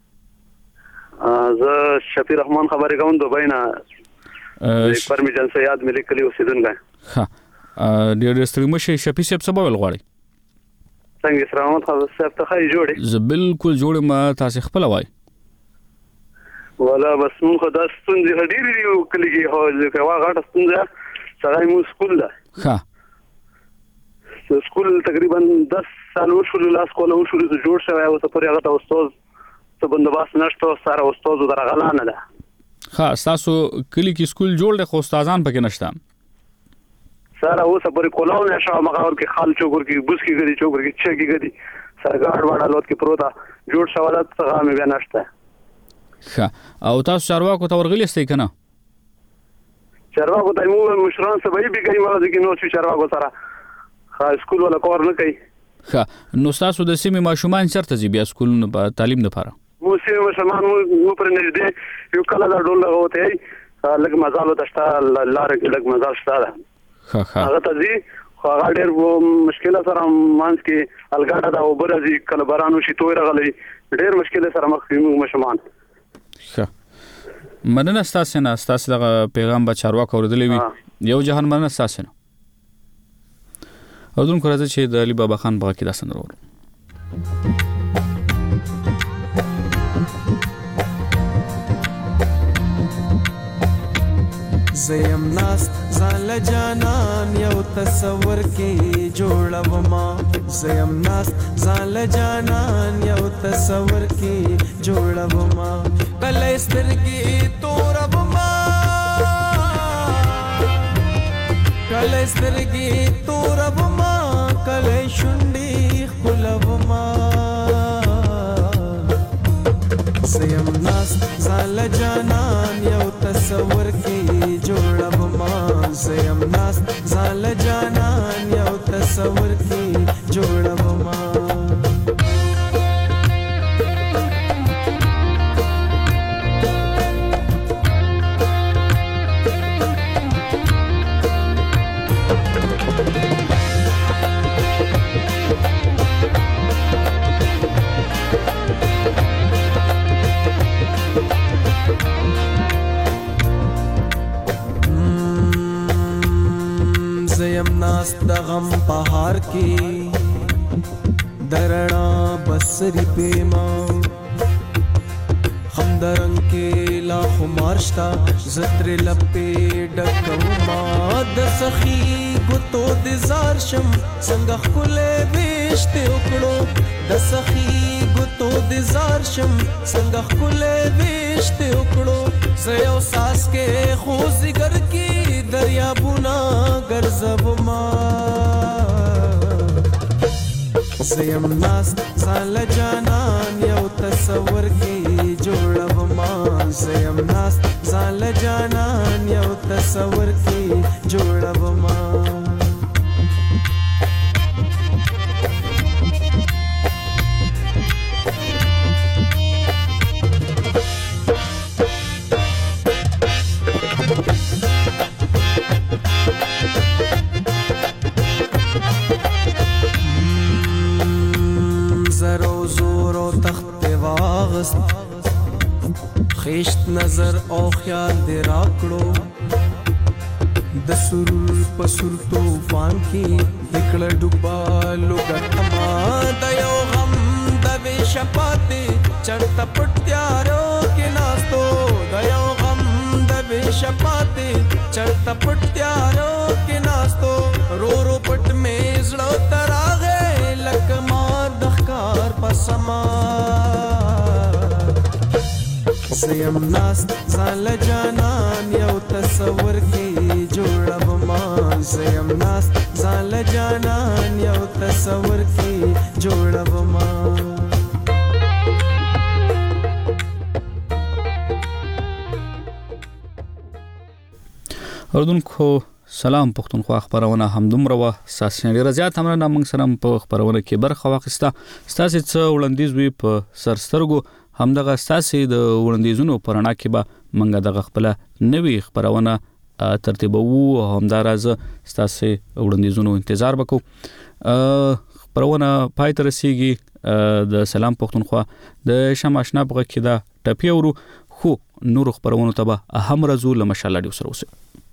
زه شفیع رحمان خبرې کوم دوبۍ نه، پرمی جان سیاد ملي کلی اوسیدونکی. ښه ډېر ستړي مشي. شفیع صاحب څه به ویل غواړئ؟ څنګه اسلام محمد صاحب ته ښه جوړې؟ زه بالکل جوړ یم، تاسو خپل وایي. ولا بس مونږ خو دا ستونزې ډېرې دي کلي کې، هو ځکه وا غاټه ستونزه سړی مو سکول ده. ښه سکول تقریبا 10 سال وشول، لاس کوله وشول، جوړ شوی او ته پرې هغه ته استاد څه بندوبست نشته، سره استاد درغلا نه ده. ښه تاسو کلی کې سکول جوړ دی خو استادان پکې نشته سره اوس پرې کولاو نه شو، مغاور کې خال چوکر کې بوس کې غدي چوکر کې چې کې غدي سرګاړ وړه لوت کې پروتا جوړ شوالات څنګه مې بیا نشته. ښه او تاسو چارواکو ته ورغلی استئ کنه؟ چارواکو ته مو مشران سبا به کوي، ما ځکه نو چې چارواکو سره سکول ولا کور نه کوي. ښه نو تاسو د سیمې ماشومان چیرته ځي بیا سکولونو په تعلیم لپاره؟ مو سیمې ماشومان مو پر نږدې یو کله دا ډول لغوته لږ مزال وتشتا لار کې لږ مزال شته. ښه هغه ته ځي خو هغه ډېر مشکل سره مانس کې الګاډه دا اوبر ځي، کله بارانو شي توي راغلي، ډېر مشکل سره مخ کیږي ماشومان. ښه مننه ستاسو نه، ستاسو دغه پیغام به چارواکو اوریدلی وي. یو جهان مننه ستاسو نه. او دون کو راځي چې د علي بابا خان باغ کې دا سندره ورو. زیم ناست زال جانان یو تصور کې جوړوما، زیم ناست زال جانان یو تصور کې جوړوما، کله سترګې توربما، کله سترګې توربما، کله شونډې خپلوما، زیم ناست زال جانان یو تصور کې جوړوما، زیم ناست زال جانان یو تصور کې جوړوما. ناست د غم پهار کې درنا بسری پیما، هم درنګ کې لا خمارشتا زتر لپې ډکوما، د سخی ګوتو د زار شم څنګه خلې وشته وکړو، د سخی ګوتو د زار شم څنګه خلې وشته وکړو، زه یو ساس کې خو زګر کې دریابونه ګرځوما، زیم ناست زال جانان یو تصور کې جوړوما، زیم ناست زال جانان یو تصور کې جوړوما. خیشت نظر او خیال دې راکړو، د سرور په سر طوفان کې دکړه ډوبالو ګټما، د یو غم د وې شپاتې چرته پټ تیارو کې ناستو، د یو غم د وې شپاتې چرته پټ تیارو زیم ناست ځان له جانان یو تصور کې جوړم ما زیم ناست ځان له جانان یو تصور کې جوړم ما اردوونکو سلام پښتونخوا خبرونه همدومره وه ساسنه ډیره زیات هم نه موږ سره په خبرونه کې برخه واخیسته ستاسو څه وړاندیز وي په سرسترګو همدغه ستاسو د وړاندیزونو پرانا کې به موږ دغه خپل نوې خبرونه ترتیبوو او همداراز ستاسو وړاندیزونو انتظار وکړو خبرونه پای ته رسیږي د سلام پښتونخوا د شمع آشنا په کې دا ټپی ورو خو نور خبرونه ته به هم راځو لمشاله ډیو سره